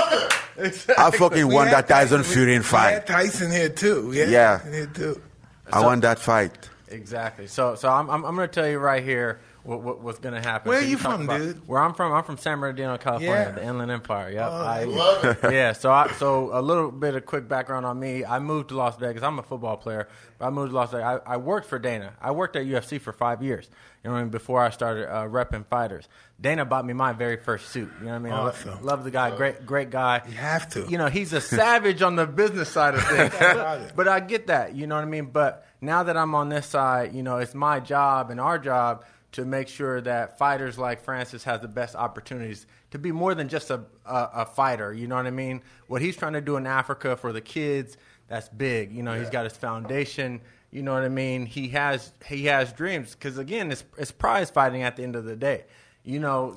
I fucking want that Tyson Fury We fight. had Tyson here too. Yeah. Tyson here too. I want that fight. Exactly. So I'm going to tell you right here what's going to happen. Where So you talk from, about- dude? Where I'm from San Bernardino, California, Yeah. the Inland Empire. Yep. Love it. Yeah. So a little bit of quick background on me. I moved to Las Vegas. I'm a football player, but I moved to Las Vegas. I worked for Dana. I worked at UFC for 5 years. You know what I mean? Before I started repping fighters, Dana bought me my very first suit. You know what I mean? Awesome. I love the guy. Great guy. You have to. You know, he's a savage on the business side of things. But I get that, you know what I mean? But now that I'm on this side, you know, it's my job and our job to make sure that fighters like Francis has the best opportunities to be more than just a fighter, you know what I mean? What he's trying to do in Africa for the kids, that's big. You know, he's got his foundation, you know what I mean? He has dreams because, again, it's prize fighting at the end of the day. You know,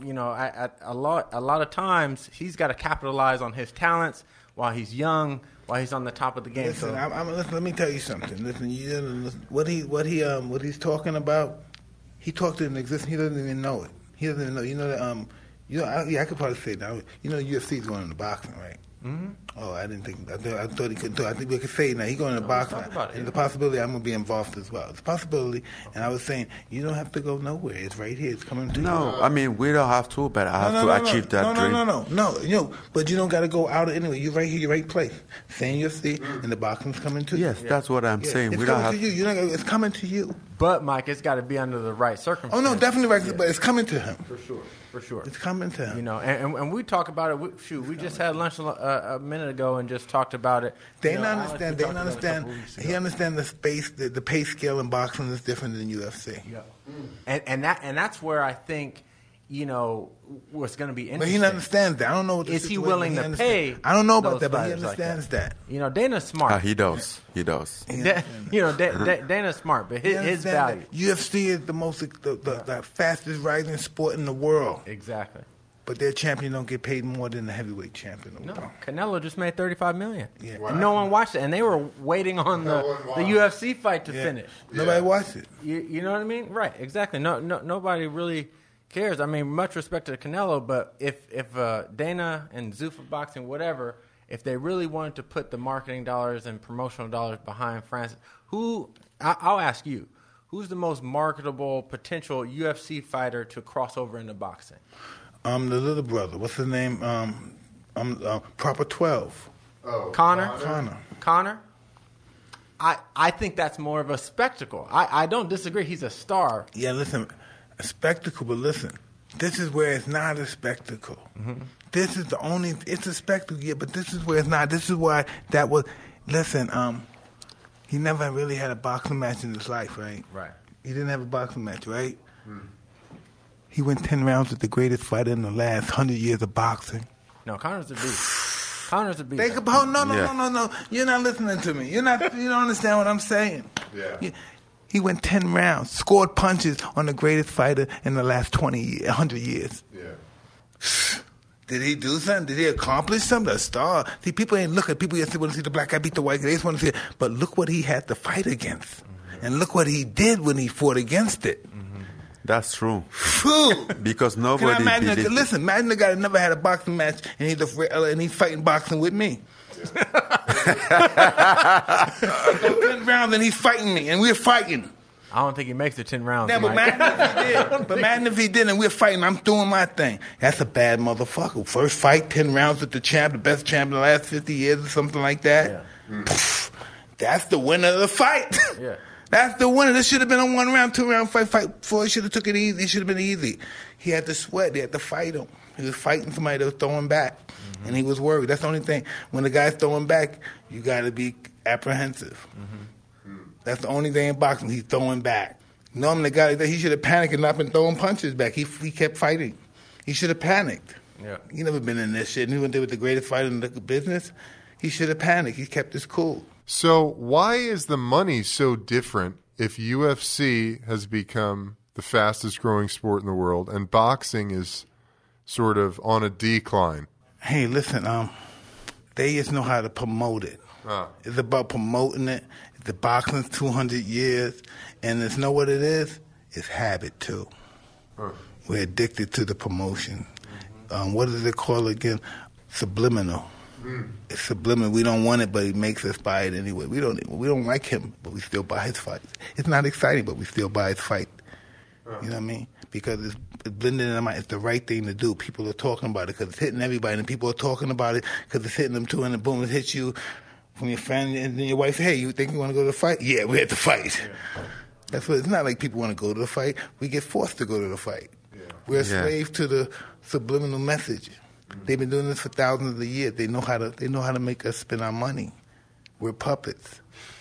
a lot of times he's got to capitalize on his talents while he's young, while he's on the top of the game. Listen, So, listen, let me tell you something. Listen, what he's talking about. He talked it in existence. He doesn't even know it. He doesn't even know. You know that. I could probably say that. You know, UFC is going into boxing, right? Mm-hmm. Oh, I didn't think. I thought he couldn't do it. I think we could say it now. He's going into boxing, talk about it, and yeah. the possibility I'm going to be involved as well. It's a possibility, and I was saying you don't have to go nowhere. It's right here. It's coming to you. No, I mean, we don't have to, but I have to achieve that dream. No. You know, but you don't got to go out anyway. You're right here. You're right place. Saying your seat, and the boxing's coming to you. Yes, that's what I'm saying. It's We don't coming have. to you. It's coming to you. but Mike, it's got to be under the right Oh circumstances. no, definitely right. But it's coming to him. For sure. It's coming to him. You know, and we talk about it. We just had lunch a minute ago and just talked about it. They You know, don't Alex, understand. we They talked don't about it a understand. couple weeks He ago. understands the space. The pay scale in boxing is different than UFC. Yeah. And that's where I think, you know, what's going to be But interesting. he understands that. I don't know what the Is he situation- willing to understands. pay? I don't know about those that, but he fighters like understands that. You know, Dana's smart. He does. He does. Dana's smart, but He his understands value. that. UFC is the fastest rising sport in the world, Exactly. but their champion don't get paid more than the heavyweight champion. No, Canelo just made $35 million. Yeah. And no one watched it, and they were waiting on the UFC fight to Yeah. finish. Nobody watched it. You know what I mean? Right, exactly. No, nobody really cares. I mean, much respect to Canelo, but if Dana and Zuffa Boxing, whatever, if they really wanted to put the marketing dollars and promotional dollars behind Francis, I'll ask you, who's the most marketable potential UFC fighter to cross over into boxing? The little brother. What's his name? Proper 12. Oh, Connor? Connor. I think that's more of a spectacle. I don't disagree. He's a star. Yeah, listen, a spectacle, but listen, this is where it's not a spectacle. Mm-hmm. This is it's a spectacle, yeah, but this is where it's not. This is why that was, listen, he never really had a boxing match in his life, right? Right. He didn't have a boxing match, right? He went 10 rounds with the greatest fighter in the last 100 years of boxing. No, Connor's a beast. Connor's a beast. Think about, no. Yeah. You're not listening to me. You don't understand what I'm saying. Yeah. He went 10 rounds, scored punches on the greatest fighter in the last 100 years. Yeah. Did he do something? Did he accomplish something? A star. See, people ain't looking. People just want to see the black guy beat the white guy. They just want to see it. But look what he had to fight against. And look what he did when he fought against it. That's true. Phew. Because Can I nobody imagine believed. listen, imagine the guy that never had a boxing match and he's fighting boxing with me. 10 rounds and he's fighting me and we're fighting. I don't think he makes it 10 rounds. Yeah, but Mike. imagine if he did. But imagine if he did and we're fighting. I'm doing my thing. That's a bad motherfucker. First fight, 10 rounds with the champ, the best champ in the last 50 years or something like that. Yeah. Pff, that's the winner of the fight. Yeah. That's the winner. This should have been a 1 round, 2 round fight. Before he should have took it easy. It should have been easy. He had to sweat. He had to fight him. He was fighting somebody that was throwing back. And he was worried. That's the only thing. When the guy's throwing back, you got to be apprehensive. That's the only thing in boxing. He's throwing back. Normally, the guy, he should have panicked and not been throwing punches back. He kept fighting. He should have panicked. Yeah. He never been in this shit. And he went there with the greatest fighter in the business. He should have panicked. He kept his cool. So why is the money so different if UFC has become the fastest growing sport in the world and boxing is sort of on a decline? Hey, listen, they just know how to promote it. It's about promoting it. The boxing's 200 years, and it's know what it is? It's habit, too. We're addicted to the promotion. What does it call again? Subliminal. It's subliminal. We don't want it, but he makes us buy it anyway. We don't like him, but we still buy his fights. It's not exciting, but we still buy his fight. You know what I mean? Because it's blended in our mind. It's the right thing to do. People are talking about it because it's hitting everybody, and people are talking about it because it's hitting them too, and then boom, it hits you from your friend, and then your wife, hey, you think you want to go to the fight? Yeah, we're at the fight. Yeah. That's what. It's not like people want to go to the fight. We get forced to go to the fight. Yeah. We're a slave to the subliminal message. They've been doing this for thousands of years. They know how to make us spend our money. We're puppets.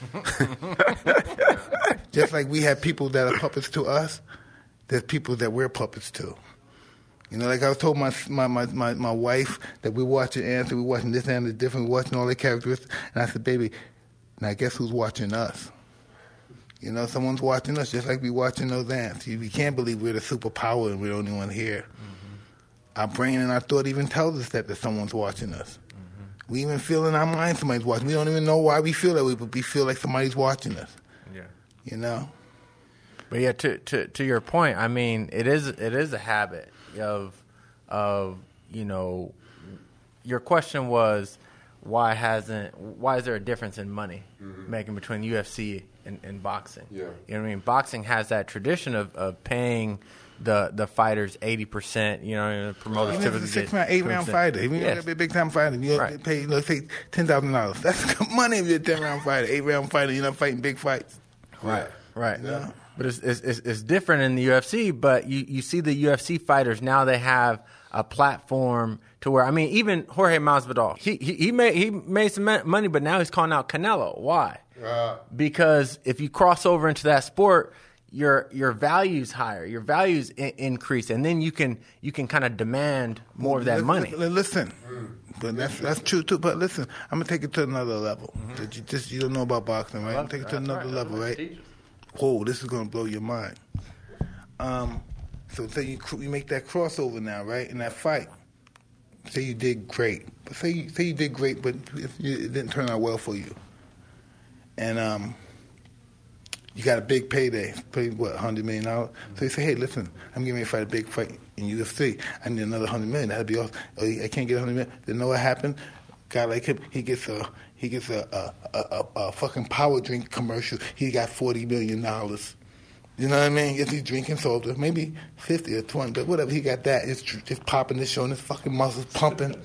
Just like we have people that are puppets to us, there's people that we're puppets to. You know, like I was told my wife that we're watching Anthony, we're watching this and the different, we're watching all the characters, and I said, baby, now guess who's watching us? You know, someone's watching us just like we watching those ants. We can't believe we're the superpower and we're the only one here. Our brain and our thought even tells us that someone's watching us. We even feel in our mind somebody's watching. We don't even know why we feel that way, but we feel like somebody's watching us. Yeah. You know? But yeah, to your point, I mean, it is a habit of you know, your question was why is there a difference in money making between UFC and boxing? Yeah. You know what I mean? Boxing has that tradition of paying the fighters 80%, you know, promoters typically get 6 round, 8 round fighter. Even if you're a big time fighter, you pay, let's say $10,000. That's money if you're a 10 round fighter, 8 round fighter. You're not fighting big fights. Right. You know? But it's different in the UFC. But you see the UFC fighters now, they have a platform to where, I mean, even Jorge Masvidal, he made some money, but now he's calling out Canelo. Why? Because if you cross over into that sport, your value's higher, your values increase, and then you can kind of demand more of that money. Listen, but that's true too. But listen, I'm gonna take it to another level. You don't know about boxing, right? I'm gonna take it to another level, right? Whoa, this is gonna blow your mind. So say you make that crossover now, right? In that fight, say you did great, but say you did great, but it didn't turn out well for you, and you got a big payday, $100 million? So you say, hey, listen, I'm getting ready to fight a big fight in UFC. I need another $100 million. That'd be awesome. Oh, I can't get $100 million. Then know what happened? Guy like him, he gets a fucking power drink commercial. He got $40 million. You know what I mean? If he's drinking soda, maybe 50 or 20, but whatever, he got that. It's just popping this, showing his fucking muscles pumping.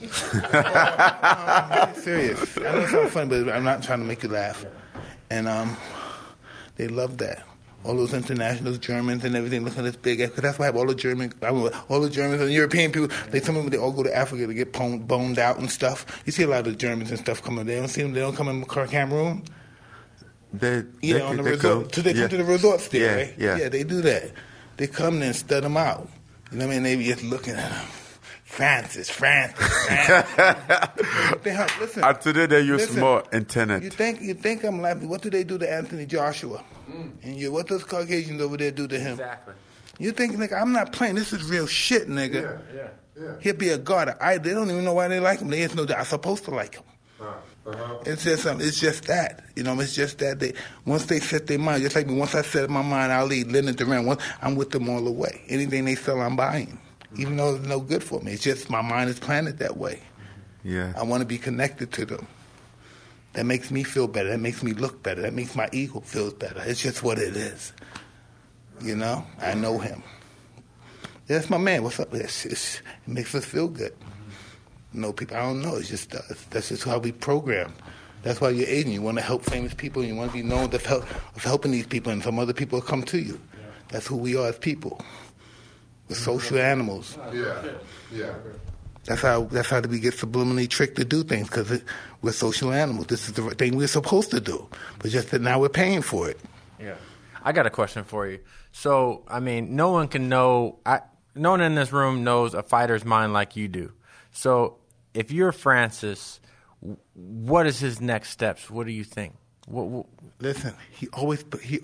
I'm serious. I know it sounds funny, but I'm not trying to make you laugh. And they love that. All those internationals, Germans and everything, look at this big ass. Because that's why I have all the Germans and European people, they all go to Africa to get boned out and stuff. You see a lot of Germans and stuff coming. They don't see them. They don't come in Cameroon. They on the resort. So they come to the resort still, right? Yeah, they do that. They come there and stud them out. You know what I mean? They be just looking at them. Francis. Listen. Today they use more internet. You think I'm laughing? What do they do to Anthony Joshua? And what those Caucasians over there do to him? Exactly. You think, nigga, I'm not playing. This is real shit, nigga. Yeah. He'll be a god. They don't even know why they like him. They just know that I'm supposed to like him. It's just something. It's just that. You know, it's just that once they set their mind, just like me, once I set my mind, I'll lead Leonard Durant. I'm with them all the way. Anything they sell, I'm buying. Even though it's no good for me. It's just my mind is planted that way. Yeah. I want to be connected to them. That makes me feel better. That makes me look better. That makes my ego feel better. It's just what it is. You know? I know him. That's my man. What's up? It makes us feel good. No people, I don't know. It's just that's just how we program. That's why you're agent. You want to help famous people. And you want to be known of helping these people, and some other people will come to you. That's who we are as people. We're social animals. Yeah. That's how we get subliminally tricked to do things, because we're social animals. This is the thing we're supposed to do, but just that now we're paying for it. Yeah. I got a question for you. So, I mean, no one can know. No one in this room knows a fighter's mind like you do. So, if you're Francis, what is his next steps? What do you think? Listen, he's always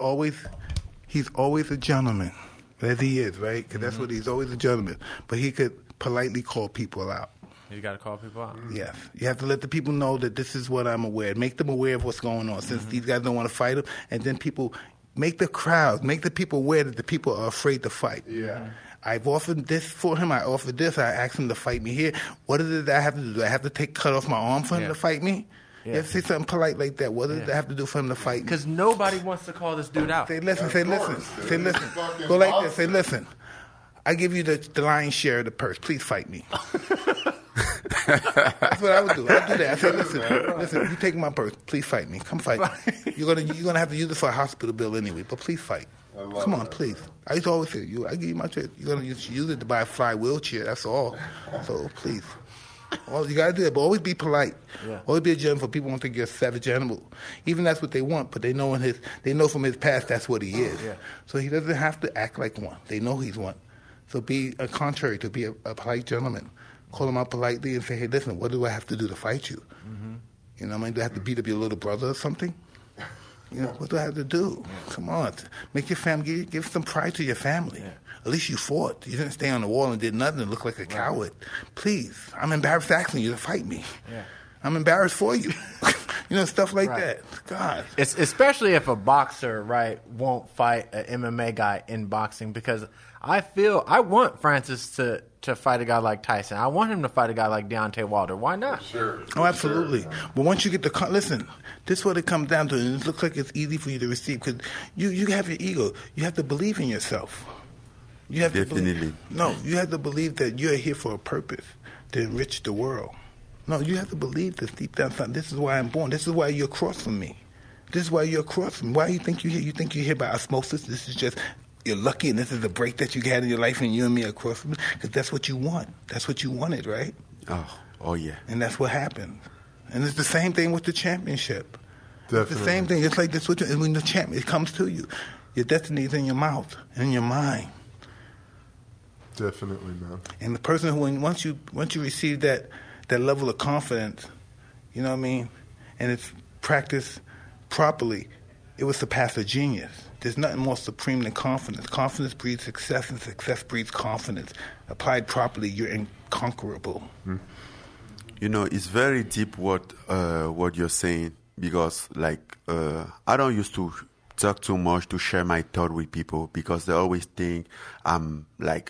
a gentleman, as he is, right? Because that's what he's always a gentleman. But he could politely call people out. You got to call people out. Yes, you have to let the people know that this is what I'm aware. Make them aware of what's going on. Since these guys don't want to fight him, and then people make the crowd, make the people aware that the people are afraid to fight. Yeah. I've offered this for him. I offered this. I asked him to fight me here. What is it that I have to do? Do I have to cut off my arm for him to fight me? Yeah. You have to say something polite like that. What does it have to do for him to fight me? Because nobody wants to call this dude out. Say listen. Say listen. Say listen. Fucking Go like this. awesome. Say listen. I give you the lion's share of the purse. Please fight me. That's what I would do. I'd do that. I say, listen. You take my purse. Please fight me. Come fight me. You're gonna have to use it for a hospital bill anyway. But please fight. Come on, please. I used to always say, I give you my check. You're gonna use it to buy a fly wheelchair. That's all. So please. All you gotta do it, but always be polite. Yeah. Always be a gentleman. For people want to think you're a savage animal. Even that's what they want, but they know from his past that's what he is. Yeah. So he doesn't have to act like one. They know he's one. So be contrary to be a polite gentleman. Call him out politely and say, hey, listen, what do I have to do to fight you? You know what I mean? Do I have to beat up your little brother or something? You know, what do I have to do? Come on. Make your family, give some pride to your family. Yeah. At least you fought. You didn't stay on the wall and did nothing and look like a coward. Please. I'm embarrassed asking you to fight me. Yeah. I'm embarrassed for you. You know, stuff like Right. that. God. It's especially if a boxer, right, won't fight an MMA guy in boxing, because I want Francis to fight a guy like Tyson. I want him to fight a guy like Deontay Wilder. Why not? Sure. Oh, absolutely. But once you get listen, this is what it comes down to, and it looks like it's easy for you to receive, because you have your ego. You have to believe in yourself. You have Definitely. You have to believe that you're here for a purpose, to enrich the world. No, you have to believe this deep down. This is why I'm born. This is why you're across from me. This is why you're across from me. Why do you think you're here? You think you're here by osmosis? This is just, you're lucky, and this is the break that you had in your life, and you and me are across from me? Because that's what you want. That's what you wanted, right? Oh yeah. And that's what happened. And it's the same thing with the championship. It's Definitely. the same thing. It's like this when the champion, it comes to you. Your destiny is in your mouth and in your mind. Definitely, man. And the person who, once you receive that level of confidence, you know what I mean, and it's practiced properly, it will surpass a genius. There's nothing more supreme than confidence. Confidence breeds success, and success breeds confidence. Applied properly, you're inconquerable. You know, it's very deep what you're saying, because like I don't used to talk too much to share my thought with people, because they always think I'm like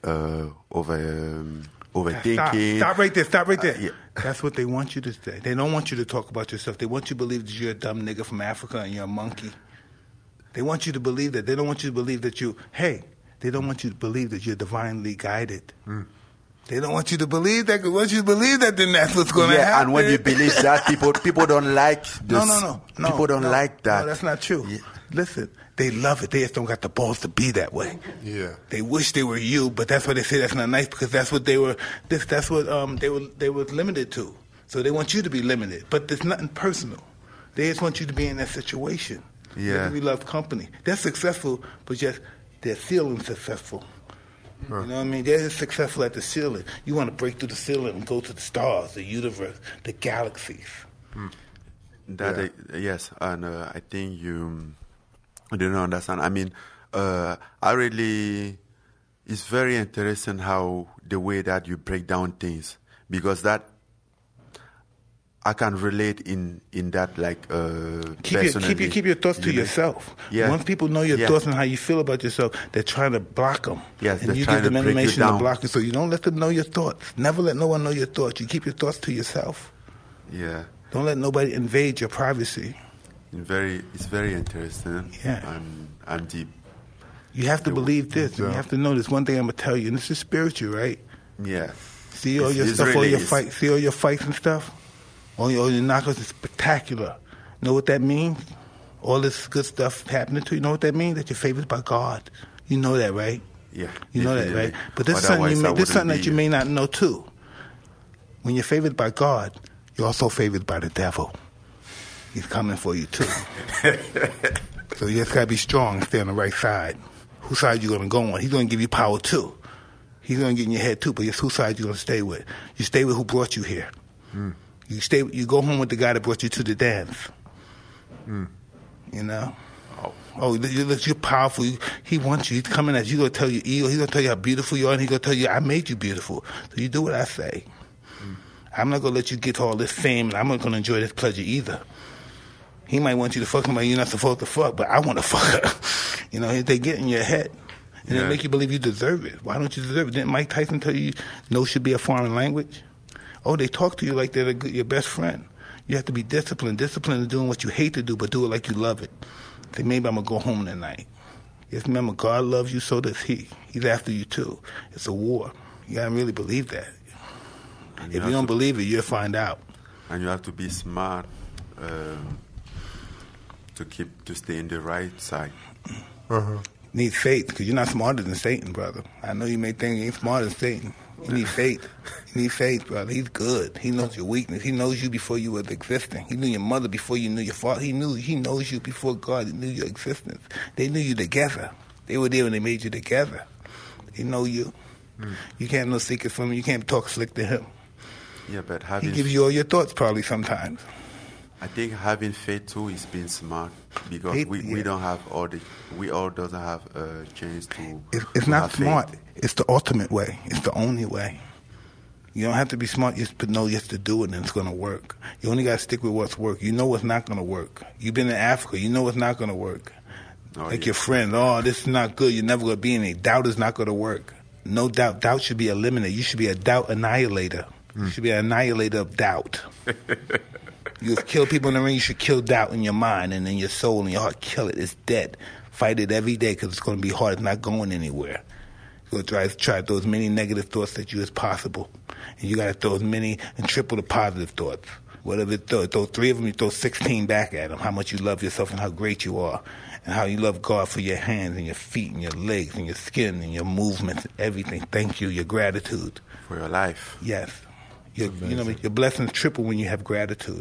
overthinking. Stop right there. Stop right there. Yeah. That's what they want you to say. They don't want you to talk about yourself. They want you to believe that you're a dumb nigga from Africa and you're a monkey. They want you to believe that. They don't want you to believe that they don't want you to believe that you're divinely guided. They don't want you to believe that, because once you believe that, then that's what's going to happen. And when you believe that, people don't like this. No. People don't like that. No, that's not true. Yeah. Listen, they love it. They just don't got the balls to be that way. Yeah. They wish they were you, but that's why they say that's not nice, because that's what they were. That's what they were limited to. So they want you to be limited, but there's nothing personal. They just want you to be in that situation. Yeah. We love company. They're successful, but just they're feeling successful. You know what I mean? They're successful at the ceiling. You want to break through the ceiling and go to the stars, the universe, the galaxies. Yes, and I think you don't understand. I mean, it's very interesting how the way that you break down things, because that I can relate in that, like, personally. Keep your thoughts to yourself. Yeah. Once people know your thoughts and how you feel about yourself, they're trying to block them. Yes, and they're you trying give them to break you information to down. block it. So you don't let them know your thoughts. Never let no one know your thoughts. You keep your thoughts to yourself. Yeah. Don't let nobody invade your privacy. It's very interesting. Yeah. And deep. You have to believe this. And you have to know this. One thing I'm gonna tell you, and this is spiritual, right? Yeah. See all your It's stuff, all really your is. fights. See all your fights and stuff. All your knockouts is spectacular. Know what that means? All this good stuff happening to you. Know what that means? That you're favored by God. You know that, right? Yeah. You know that, right? definitely. But this is Otherwise, I something wouldn't that you be- may not know too. When you're favored by God, you're also favored by the devil. He's coming for you too. So you just gotta be strong and stay on the right side. Whose side you gonna go on? He's gonna give you power too. He's gonna get in your head too. But it's whose side you gonna stay with? You stay with who brought you here. You go home with the guy that brought you to the dance. You know? Oh, you're powerful. He wants you. He's coming at you. He's going to tell you ego. He's going to tell you how beautiful you are, and he's going to tell you, I made you beautiful. So you do what I say. I'm not going to let you get all this fame, and I'm not going to enjoy this pleasure either. He might want you to fuck somebody you're not supposed to fuck, but I want to fuck her. You know, they get in your head, and they make you believe you deserve it. Why don't you deserve it? Didn't Mike Tyson tell you no should be a foreign language? Oh, they talk to you like they're your best friend. You have to be disciplined. Discipline is doing what you hate to do, but do it like you love it. Say, maybe I'm going to go home tonight. Just remember, God loves you, so does he. He's after you, too. It's a war. You got to really believe that. If you don't believe it, you'll find out. And you have to be smart to stay in the right side. Need faith, because you're not smarter than Satan, brother. I know you may think you ain't smarter than Satan. You need faith. You need faith, brother. He's good. He knows your weakness. He knows you before you was existing. He knew your mother before you knew your father. He knows you before God knew your existence. They knew you together. They were there when they made you together. They know you. You can't have no secrets from him. You can't talk slick to him. Yeah, but he gives you all your thoughts probably sometimes. I think having faith too is being smart, because we don't have we all doesn't have a chance to. It's not smart. It's the ultimate way. It's the only way. You don't have to be smart. You just know just to do it, and it's going to work. You only got to stick with what's work. You know what's not going to work. You've been in Africa. You know what's not going to work. Your friends. Oh, this is not good. You're never going to be in it. Doubt is not going to work. No doubt. Doubt should be eliminated. You should be a doubt annihilator. You should be an annihilator of doubt. You kill people in the ring, you should kill doubt in your mind and in your soul and your heart. Kill it. It's dead. Fight it every day, because it's going to be hard. It's not going anywhere. You're going to try to throw as many negative thoughts at you as possible. And you got to throw as many and triple the positive thoughts. Whatever it throw 3 of them, you throw 16 back at them. How much you love yourself and how great you are. And how you love God for your hands and your feet and your legs and your skin and your movements and everything. Thank you. Your gratitude. For your life. Yes. You know, your blessings triple when you have gratitude.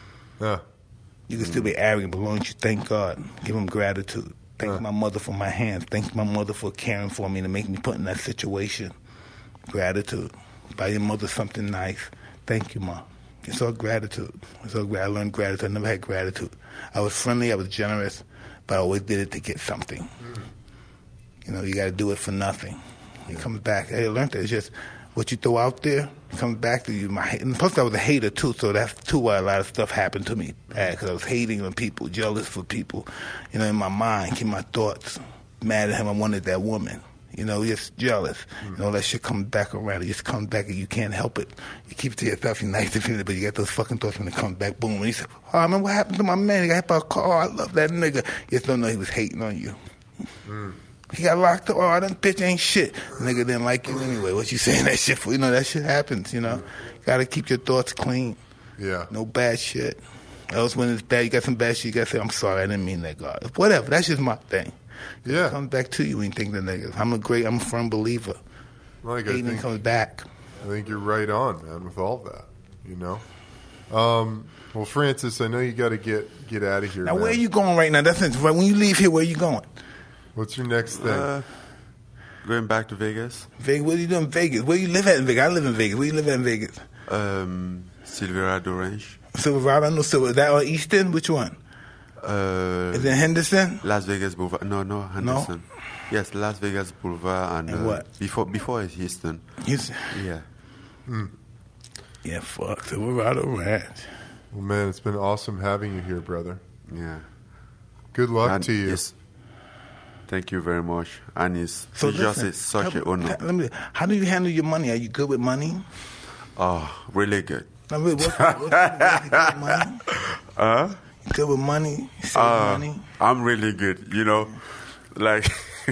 You can still be arrogant, but as long as you thank God, give him gratitude. Thank my mother for my hands. Thank my mother for caring for me to make me put in that situation. Gratitude. Buy your mother something nice. Thank you, Mom. It's all gratitude. I learned gratitude. I never had gratitude. I was friendly. I was generous, but I always did it to get something. You know, you got to do it for nothing. It comes back. I learned that. It's just what you throw out there comes back to you. And plus, I was a hater, too, so that's, too, why a lot of stuff happened to me. Because I was hating on people, jealous for people. You know, in my mind, in my thoughts, mad at him, I wanted that woman. You know, just jealous. You know, that shit comes back around. It just comes back and you can't help it. You keep it to yourself, you're nice to feel it, but you got those fucking thoughts when it comes back, boom. And you say, oh, I remember what happened to my man. He got hit by a car. Oh, I love that nigga. You just don't know he was hating on you. He got locked up. Oh, that bitch ain't shit. The nigga didn't like you anyway. What you saying that shit for? You know, that shit happens, you know. You got to keep your thoughts clean. Yeah. No bad shit. Else when it's bad, you got some bad shit, you got to say, I'm sorry, I didn't mean that, God. Whatever. That's just my thing. Yeah. It comes back to you when you think the niggas. I'm a firm believer. Like, Hating comes back. I think you're right on, man, with all that, you know. Well, Francis, I know you got to get out of here. Now, man. where are you going right now? That's when you leave here, where are you going? What's your next thing? Going back to Vegas. Vegas? What are you doing in Vegas? Where you live at in Vegas? I live in Vegas. Where you live at in Vegas? Silverado Ranch. Silverado? I know Silverado. Is that on Easton? Which one? Is it Henderson? Las Vegas Boulevard. No, Henderson. No? Yes, Las Vegas Boulevard. And what? Before it's Houston. Houston? Yeah. Yeah, fuck. Silverado Ranch. Well, man, it's been awesome having you here, brother. Yeah. Good luck to you. Yes. Thank you very much. And it's listen, just such an honor. How do you handle your money? Are you good with money? Oh, really good. What's good with money? You good with money? You save money? I'm really good, you know. Like...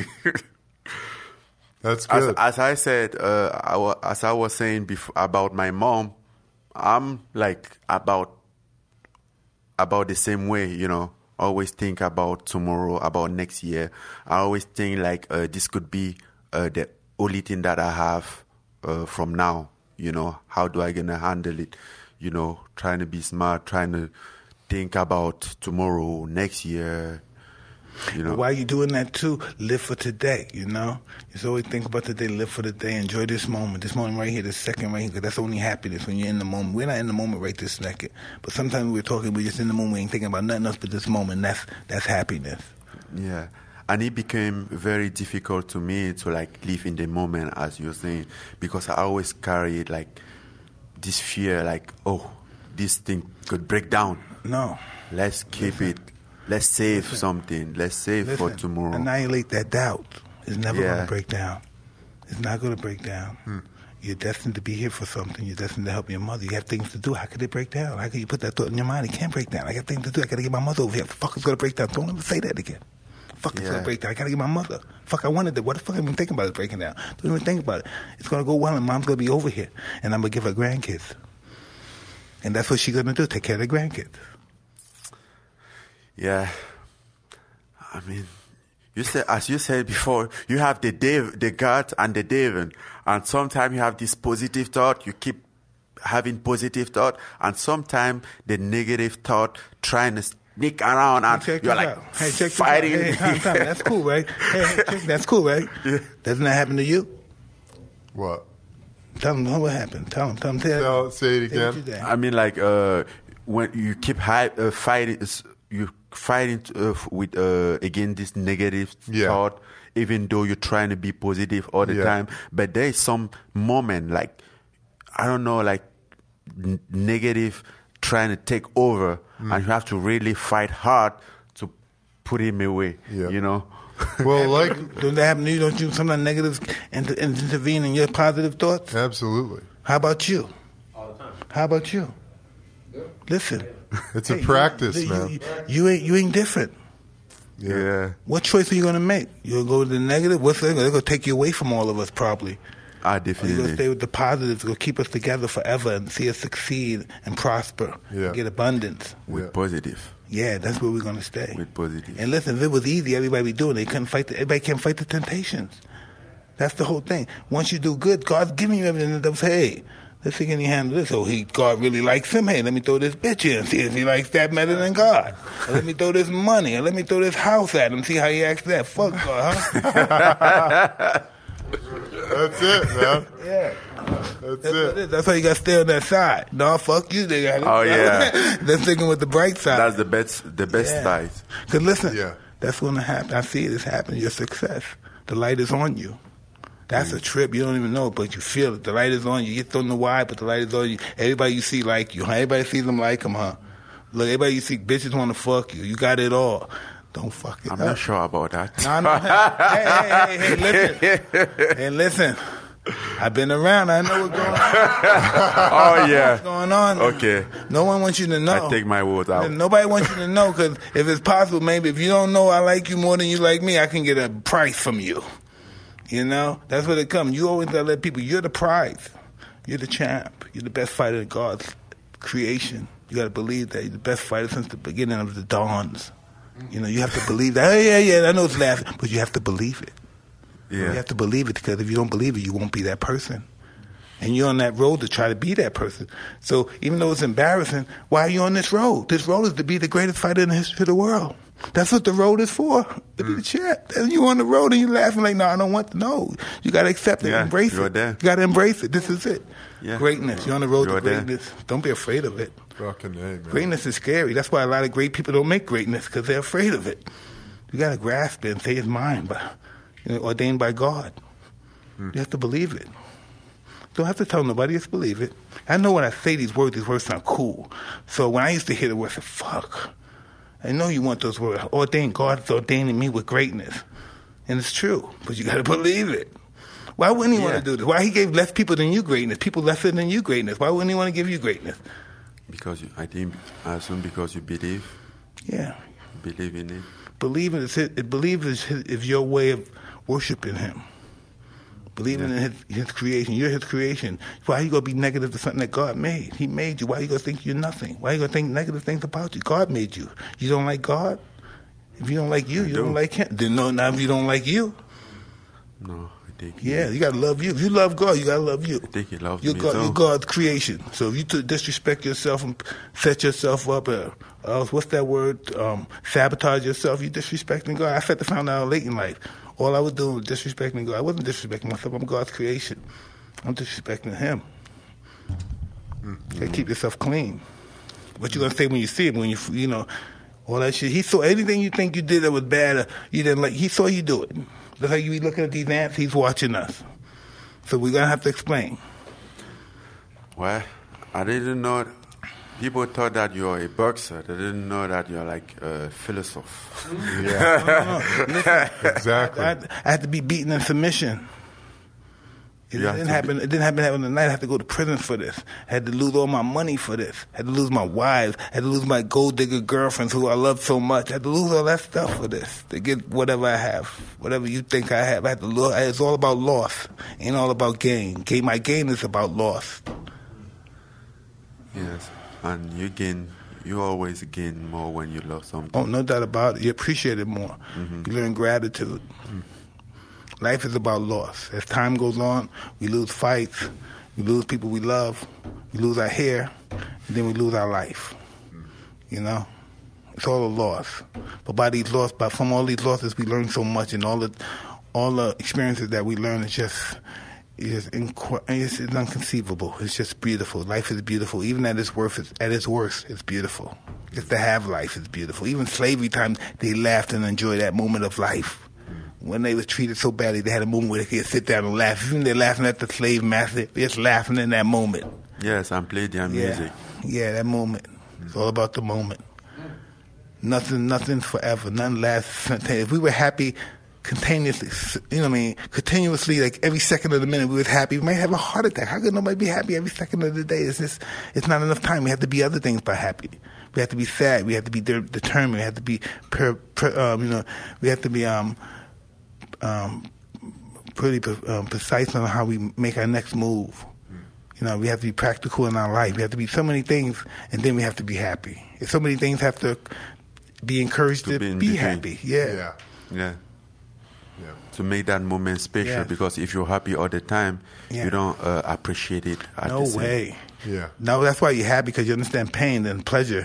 That's good. As I said, as I was saying before about my mom, I'm like about the same way, you know. Always think about tomorrow, about next year. I always think like this could be the only thing that I have from now. You know, how do I gonna handle it? You know, trying to be smart, trying to think about tomorrow, next year. You know? While you're doing that too, live for today, you know? Just always think about today, live for the day, enjoy this moment right here, this second right here, because that's only happiness when you're in the moment. We're not in the moment right this second, but sometimes we're talking, we're just in the moment, we ain't thinking about nothing else but this moment. That's happiness. Yeah. And it became very difficult to me to like live in the moment, as you're saying, because I always carried like this fear, like, oh, this thing could break down. No. Let's keep it. Let's save something. Let's save for tomorrow. Annihilate that doubt. It's never Yeah. going to break down. It's not going to break down. You're destined to be here for something. You're destined to help your mother. You have things to do. How could it break down? How could you put that thought in your mind? It can't break down. I got things to do. I got to get my mother over here. Fuck, it's going to break down. Don't ever say that again. Fuck, it's going to break down. I got to get my mother. Fuck, I wanted it. What the fuck am I thinking about it breaking down? Don't even think about it. It's going to go well, and mom's going to be over here. And I'm going to give her grandkids. And that's what she's going to do, take care of the grandkids. Yeah. I mean, you said, as you said before, you have the God and the devil. And sometimes you have this positive thought, you keep having positive thought, and sometimes the negative thought trying to sneak around, and you're like fighting. Hey, time. That's cool, right? Hey, that's cool, right? Yeah. Doesn't that happen to you? What? Tell them what happened. Tell them. Say it again. I mean, like, when you keep fighting, you fighting with again this negative thought, even though you're trying to be positive all the time. But there is some moment, like, I don't know, like negative trying to take over, and you have to really fight hard to put him away. You know. Well, like, don't that happen to you? Don't you sometimes negatives intervene in your positive thoughts? Absolutely. How about you? All the time. How about you? Yeah. Listen. It's a practice, man. You ain't different. Yeah. What choice are you gonna make? You'll go to the negative. They're gonna take you away from all of us, probably. Definitely. You're gonna stay with the positives. Gonna keep us together forever and see us succeed and prosper. And get abundance. With positive. Yeah, that's where we're gonna stay. With positive. And listen, if it was easy, everybody would be doing it. Everybody can't fight the temptations. That's the whole thing. Once you do good, God's giving you everything. That says, hey, let's see, can he handle this? Oh, God really likes him. Hey, let me throw this bitch in and see if he likes that better than God. Or let me throw this money. Or let me throw this house at him, see how he acts that. Fuck God, huh? That's it, man. Yeah. That's it. That's why you got to stay on that side. No, fuck you, nigga. Oh, yeah. That's thinking with the bright side. That's the best side. Because listen, that's going to happen. I see it. It's happening. Your success. The light is on you. That's a trip. You don't even know, but you feel it. The light is on you. You don't know why, but the light is on you. Everybody you see like you. Huh? Everybody sees them like them, huh? Look, everybody you see, bitches want to fuck you. You got it all. Don't fuck it I'm up. not sure about that. No. Hey, listen. Hey, listen. I've been around. I know what's going on. Oh, yeah. What's going on? Okay. No one wants you to know. I take my words out. Nobody wants you to know, because if it's possible, maybe if you don't know I like you more than you like me, I can get a price from you. You know? That's what it comes. You always gotta let people, you're the prize. You're the champ. You're the best fighter in God's creation. You gotta believe that. You're the best fighter since the beginning of the dawns. You know, you have to believe that. Yeah, I know it's laughing, but you have to believe it. Yeah. You have to believe it, because if you don't believe it, you won't be that person. And you're on that road to try to be that person. So even though it's embarrassing, why are you on this road? This road is to be the greatest fighter in the history of the world. That's what the road is for, to be the champ. And you on the road and you laughing like, no, I don't want to know. You got to accept it, embrace it. There. You got to embrace it. This is it. Yeah. Greatness. You're on the road to greatness. There. Don't be afraid of it. Fucking A, man. Greatness is scary. That's why a lot of great people don't make greatness, because they're afraid of it. You got to grasp it and say it's mine, but ordained by God. You have to believe it. Don't have to tell nobody, just believe it. I know when I say these words sound cool. So when I used to hear the word, I said, fuck. I know you want those words. Ordained. God's ordaining me with greatness. And it's true, but you got to believe it. Why wouldn't he want to do this? Why he gave less people than you greatness, people lesser than you greatness? Why wouldn't he want to give you greatness? Because I assume because you believe. Yeah. Believe in it. Believe is your way of worshiping him. Believing in his creation. You're his creation. Why are you going to be negative to something that God made? He made you. Why are you going to think you're nothing? Why are you going to think negative things about you? God made you. You don't like God? If you don't like you, you don't like him. Then no, now if you don't like you, No, I think. Yeah, you gotta love you. If you love God, you gotta love you. I think he loves You're me God, too. you're God's creation. So if you disrespect yourself and set yourself up, what's that word? Sabotage yourself. You disrespecting God. I had to find out late in life. All I was doing was disrespecting God. I wasn't disrespecting myself. I'm God's creation. I'm disrespecting Him. You gotta keep yourself clean. What you gonna say when you see Him? When you know all that shit. He saw anything you think you did that was bad or you didn't like. He saw you do it. Just like you be looking at these ants, He's watching us. So we're gonna have to explain. Well, I didn't know. People thought that you're a boxer. They didn't know that you're like a philosopher. Yeah, Listen, exactly. I had to be beaten in submission. It didn't happen. It didn't happen overnight. I had to go to prison for this. I had to lose all my money for this. I had to lose my wives. I had to lose my gold digger girlfriends who I loved so much. I had to lose all that stuff for this to get whatever I have, whatever you think I have. I had to lose. It's all about loss. Ain't all about gain. My gain is about loss. Yes, and you always gain more when you love something. Oh, no doubt about it. You appreciate it more. You learn gratitude. Life is about loss. As time goes on, we lose fights, we lose people we love, we lose our hair, and then we lose our life. You know? It's all a loss. But from all these losses, we learn so much, and all the experiences that we learn is just it's inconceivable. It's just beautiful. Life is beautiful. Even at its worst, it's beautiful. Just to have life is beautiful. Even slavery time, they laughed and enjoyed that moment of life. When they was treated so badly, they had a moment where they could sit down and laugh. Even they're laughing at the slave master, they're just laughing in that moment. Yes, and play their music. Yeah, that moment. It's all about the moment. Nothing's forever. Nothing lasts. If we were happy continuously, continuously, like every second of the minute we was happy, we might have a heart attack. How could nobody be happy every second of the day? It's not enough time. We have to be other things but happy. We have to be sad. We have to be determined. We have to be, we have to be pretty precise on how we make our next move. We have to be practical in our life. We have to be so many things, and then we have to be happy. So many things have to be encouraged to be happy. Yeah. To make that moment special, because if you're happy all the time, you don't appreciate it. No way. Yeah. No, that's why you're happy, because you understand pain and pleasure.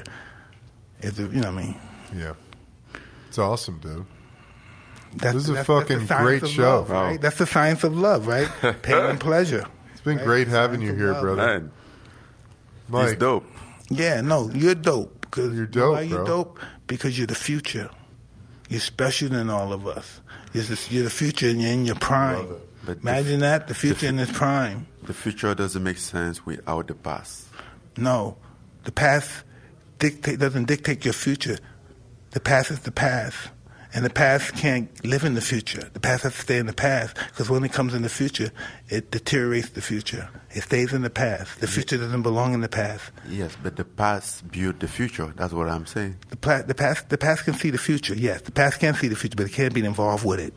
Yeah. It's awesome, dude. This is a fucking great show. Love, right? That's the science of love, right? Pain and pleasure. It's been great having you here, brother. Man, Mike. he's dope. Yeah, no, you're dope. You're dope, why you're bro. dope? Because you're the future. You're special than all of us. You're the future, and you're in your prime. But Imagine that, the future in its prime. The future doesn't make sense without the past. No, the past doesn't dictate your future. The past is the past. And the past can't live in the future. The past has to stay in the past, because when it comes in the future, it deteriorates the future. It stays in the past. The future doesn't belong in the past. Yes, but the past built the future. That's what I'm saying. The past can see the future. Yes, the past can see the future, but it can't be involved with it.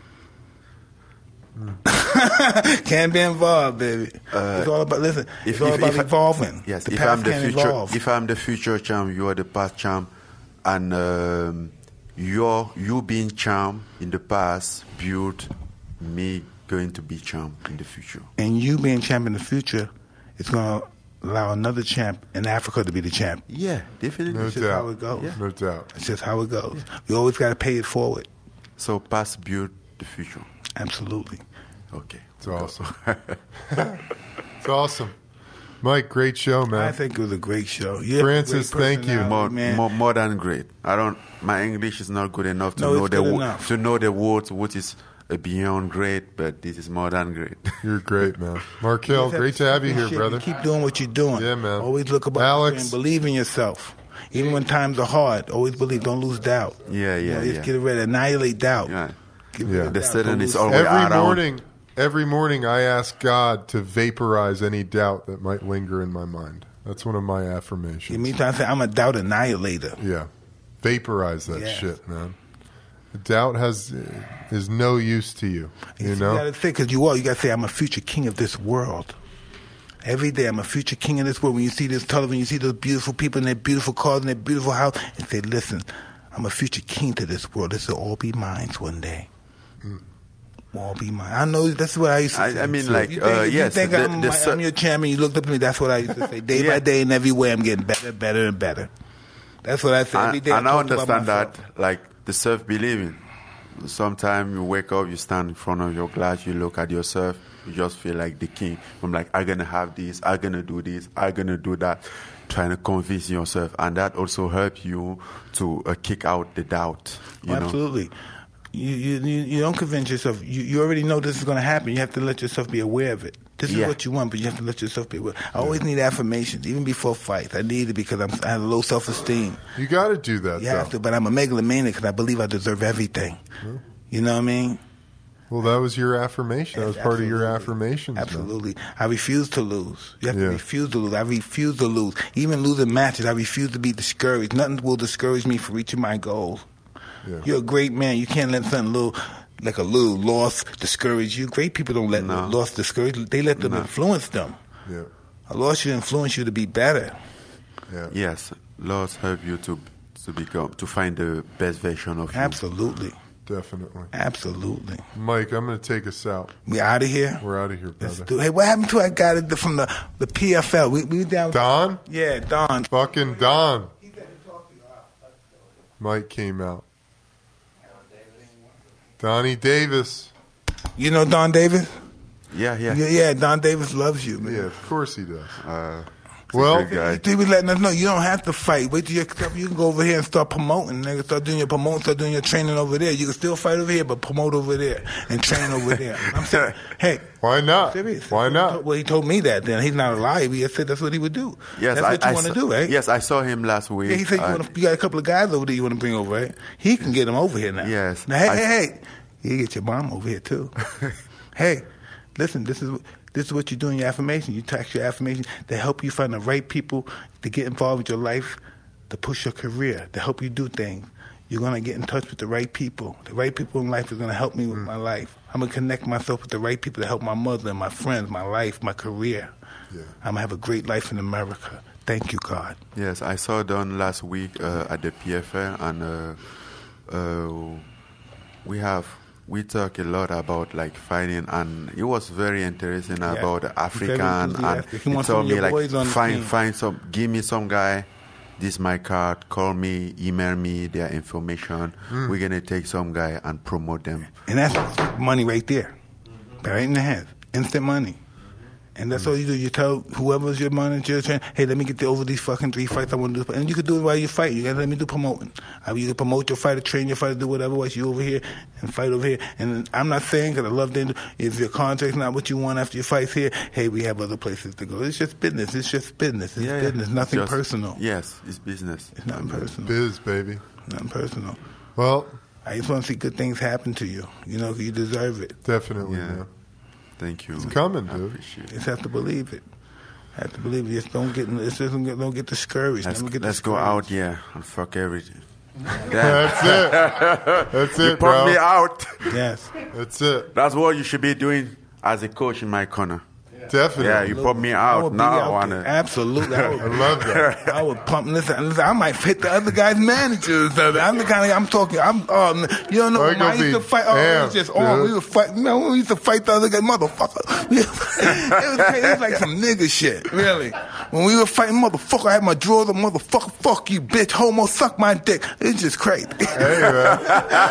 Can't be involved, baby. It's all about evolving. Yes, the if past I'm the can't future, evolve. if I'm the future champ, you are the past champ, and you being champ in the past built me going to be champ in the future. And you being champ in the future, it's going to allow another champ in Africa to be the champ. Yeah, definitely. No It's just doubt. how it goes. Yeah. No doubt. It's just how it goes. We always got to pay it forward. So past built the future. Absolutely. Okay. It's awesome. It's awesome. Mike, great show, man. I think it was a great show. You're Francis, a great thank you. personality, More than great. My English is not good enough to No, know it's good enough. to know the words. What is beyond great, but this is more than great. You're great, man. Markel, great to have you here, Shit, brother. Keep doing what you're doing. Yeah, man. Always look about Alex. and believe in yourself. Even when times are hard, always believe. Don't lose doubt. Yeah. Just get rid of annihilate doubt. Yeah. Get rid of The doubt. Satan Don't is lose always around. Every morning I ask God to vaporize any doubt that might linger in my mind. That's one of my affirmations. You mean to say I'm a doubt annihilator? Yeah. Vaporize that Yes. shit, man. Doubt is no use to you. You know? You got to think, because you got to say, I'm a future king of this world. Every day, I'm a future king of this world. When you see this television, you see those beautiful people in their beautiful cars and their beautiful house, and say, listen, I'm a future king to this world. This will all be mine one day. All be mine. I know that's what I used to say. I mean, So like, you think, yes, you think the I'm your champion? You looked up at me. That's what I used to say. Day Yeah. by day, in every way, I'm getting better, better, and better. That's what I say every day. And I talk about understand myself. that, like, the self-believing. Sometimes you wake up, you stand in front of your glass, you look at yourself, you just feel like the king. I'm like, I'm going to have this, I'm going to do this, I'm going to do that. Trying to convince yourself. And that also helps you to kick out the doubt. You know? Absolutely. You don't convince yourself. You already know this is going to happen. You have to let yourself be aware of it. This is Yeah. what you want, but you have to let yourself be aware. I always need affirmations, even before fights. I need it because I have low self-esteem. You got to do that, You though. have to, but I'm a megalomaniac because I believe I deserve everything. You know what I mean? Well, that was your affirmation. That was part of your Absolutely. affirmations. man. Absolutely. I refuse to lose. You have to Yeah. refuse to lose. I refuse to lose. Even losing matches, I refuse to be discouraged. Nothing will discourage me from reaching my goals. Yeah. You're a great man. You can't let something little, like a little loss, discourage you. Great people don't let No. loss discourage. They let them influence them. Yeah. A loss should influence you to be better. Yeah. Yes, laws help you to find the best version of you. Absolutely. Definitely. Absolutely. Mike, I'm going to take us out. We out of here? We're out of here, Let's brother. do. Hey, what happened to that guy from the PFL? We down. Don? Yeah, Don. Fucking Don. Mike came out. Donnie Davis. You know Don Davis? Yeah. Yeah, Don Davis loves you, man. Yeah, of course he does. He's a Well, good guy. He was letting us know you don't have to fight. Wait till you can go over here and start promoting. Nigga, start doing your training over there. You can still fight over here, but promote over there and train over there. I'm saying, hey, Why not? serious. Why not? Well, he told me that. Then he's not alive. He said that's what he would do. Yes, that's what you want to do, right? Yes, I saw him last week. Yeah, he said you got a couple of guys over there you want to bring over, right? He can get them over here now. Yes. Now, hey, you get your mom over here too. Hey, listen, this is what you do in your affirmation. You tax your affirmation to help you find the right people to get involved with your life, to push your career, to help you do things. You're going to get in touch with the right people. The right people in life are going to help me with my life. I'm going to connect myself with the right people to help my mother and my friends, my life, my career. Yeah. I'm going to have a great life in America. Thank you, God. Yes, I saw Don last week at the PFL, and we talk a lot about like fighting, and it was very interesting about African, and enthusiastic. He he wants told some of me your boys on like the team. find some, give me some guy, this is my card, call me, email me their information. We're gonna take some guy and promote them. And that's money right there. Right in the hands. Instant money. And that's all you do. You tell whoever's your manager, hey, let me get over these fucking 3 fights I want to do. And you can do it while you fight. You got to let me do promoting. You can promote your fighter, train your fighter, do whatever. While you over here and fight over here. And I'm not saying, because I love them, if your contract's not what you want after your fights here, hey, we have other places to go. It's just business. It's just business. It's business. Nothing Just- personal. Yes, it's business. It's nothing personal. Biz, baby. Nothing personal. Well, I just want to see good things happen to you. You know, 'cause you deserve it. definitely, Yeah. man. Thank you. It's coming, I dude. appreciate it. You just have to believe it. Have to believe it. Just don't get discouraged. Let's, Never get let's go discouraged. out, and fuck everything. That's it. That's You it, put me bro. out. Yes. That's it. That's what you should be doing as a coach in my corner. Definitely. Yeah, you put me I out. would be Now I out want there. to. Absolutely. I love that. I would pump. Listen, I might hit the other guy's managers. I'm the kind of I'm talking. You don't know. I When gonna I used be to fight. It was just on. amped, We would fight. You know, we used to fight the other guy, motherfucker. It was crazy. It was like some nigga shit. Really. When we were fighting, motherfucker, I had my drawers on. Motherfucker, fuck you, bitch, homo, suck my dick. It's just crazy. Hey, man.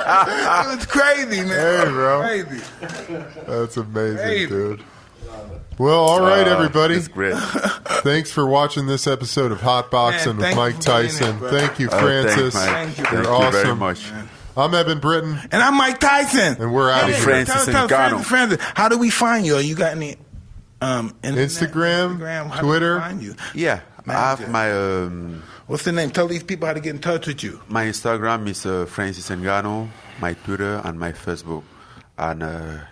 It was crazy, man. Hey, bro. Crazy. That's amazing, Hey. dude. Well, all right, everybody. It's great. Thanks for watching this episode of Hot Boxing Man, with thank Mike you for being Tyson. here, bro. Thank you, Thanks, Francis. Mike. Thank you. Thank You're you awesome. very much. I'm Evan Britton, And I'm Mike Tyson. and we're out of here. Francis Ngannou. Francis, how do we find you? You got any internet? Instagram, How Twitter. do we find you? Yeah, I have my What's the name? Tell these people how to get in touch with you. my Instagram is Francis Ngannou, my Twitter and my Facebook, and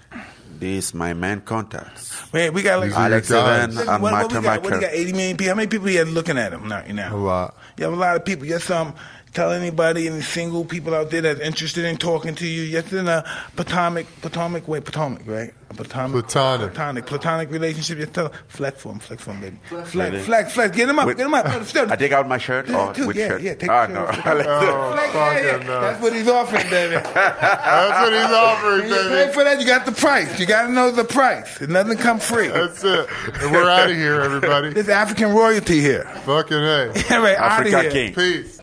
this my main contacts. Wait, we got like These are your Alex guys. Evans and what we Michael got? What do you Michael. got? 80 million people. How many people you have looking at him now? A lot. You have a lot of people. Yes, tell anybody, any single people out there that's interested in talking to you. Yes, in a platonic, right? A platonic relationship. Just tell, flex for him, baby. Flex. Get him up. I take out my shirt or which shirt? Yeah, take no. your shirt. That's what he's offering, baby. That's what he's offering, When you pay baby. for that, you got the price. You got to know the price. It doesn't come free. That's it. And we're out of here, everybody. There's African royalty here. Fucking hey. All right, out of Africa here. King. Peace.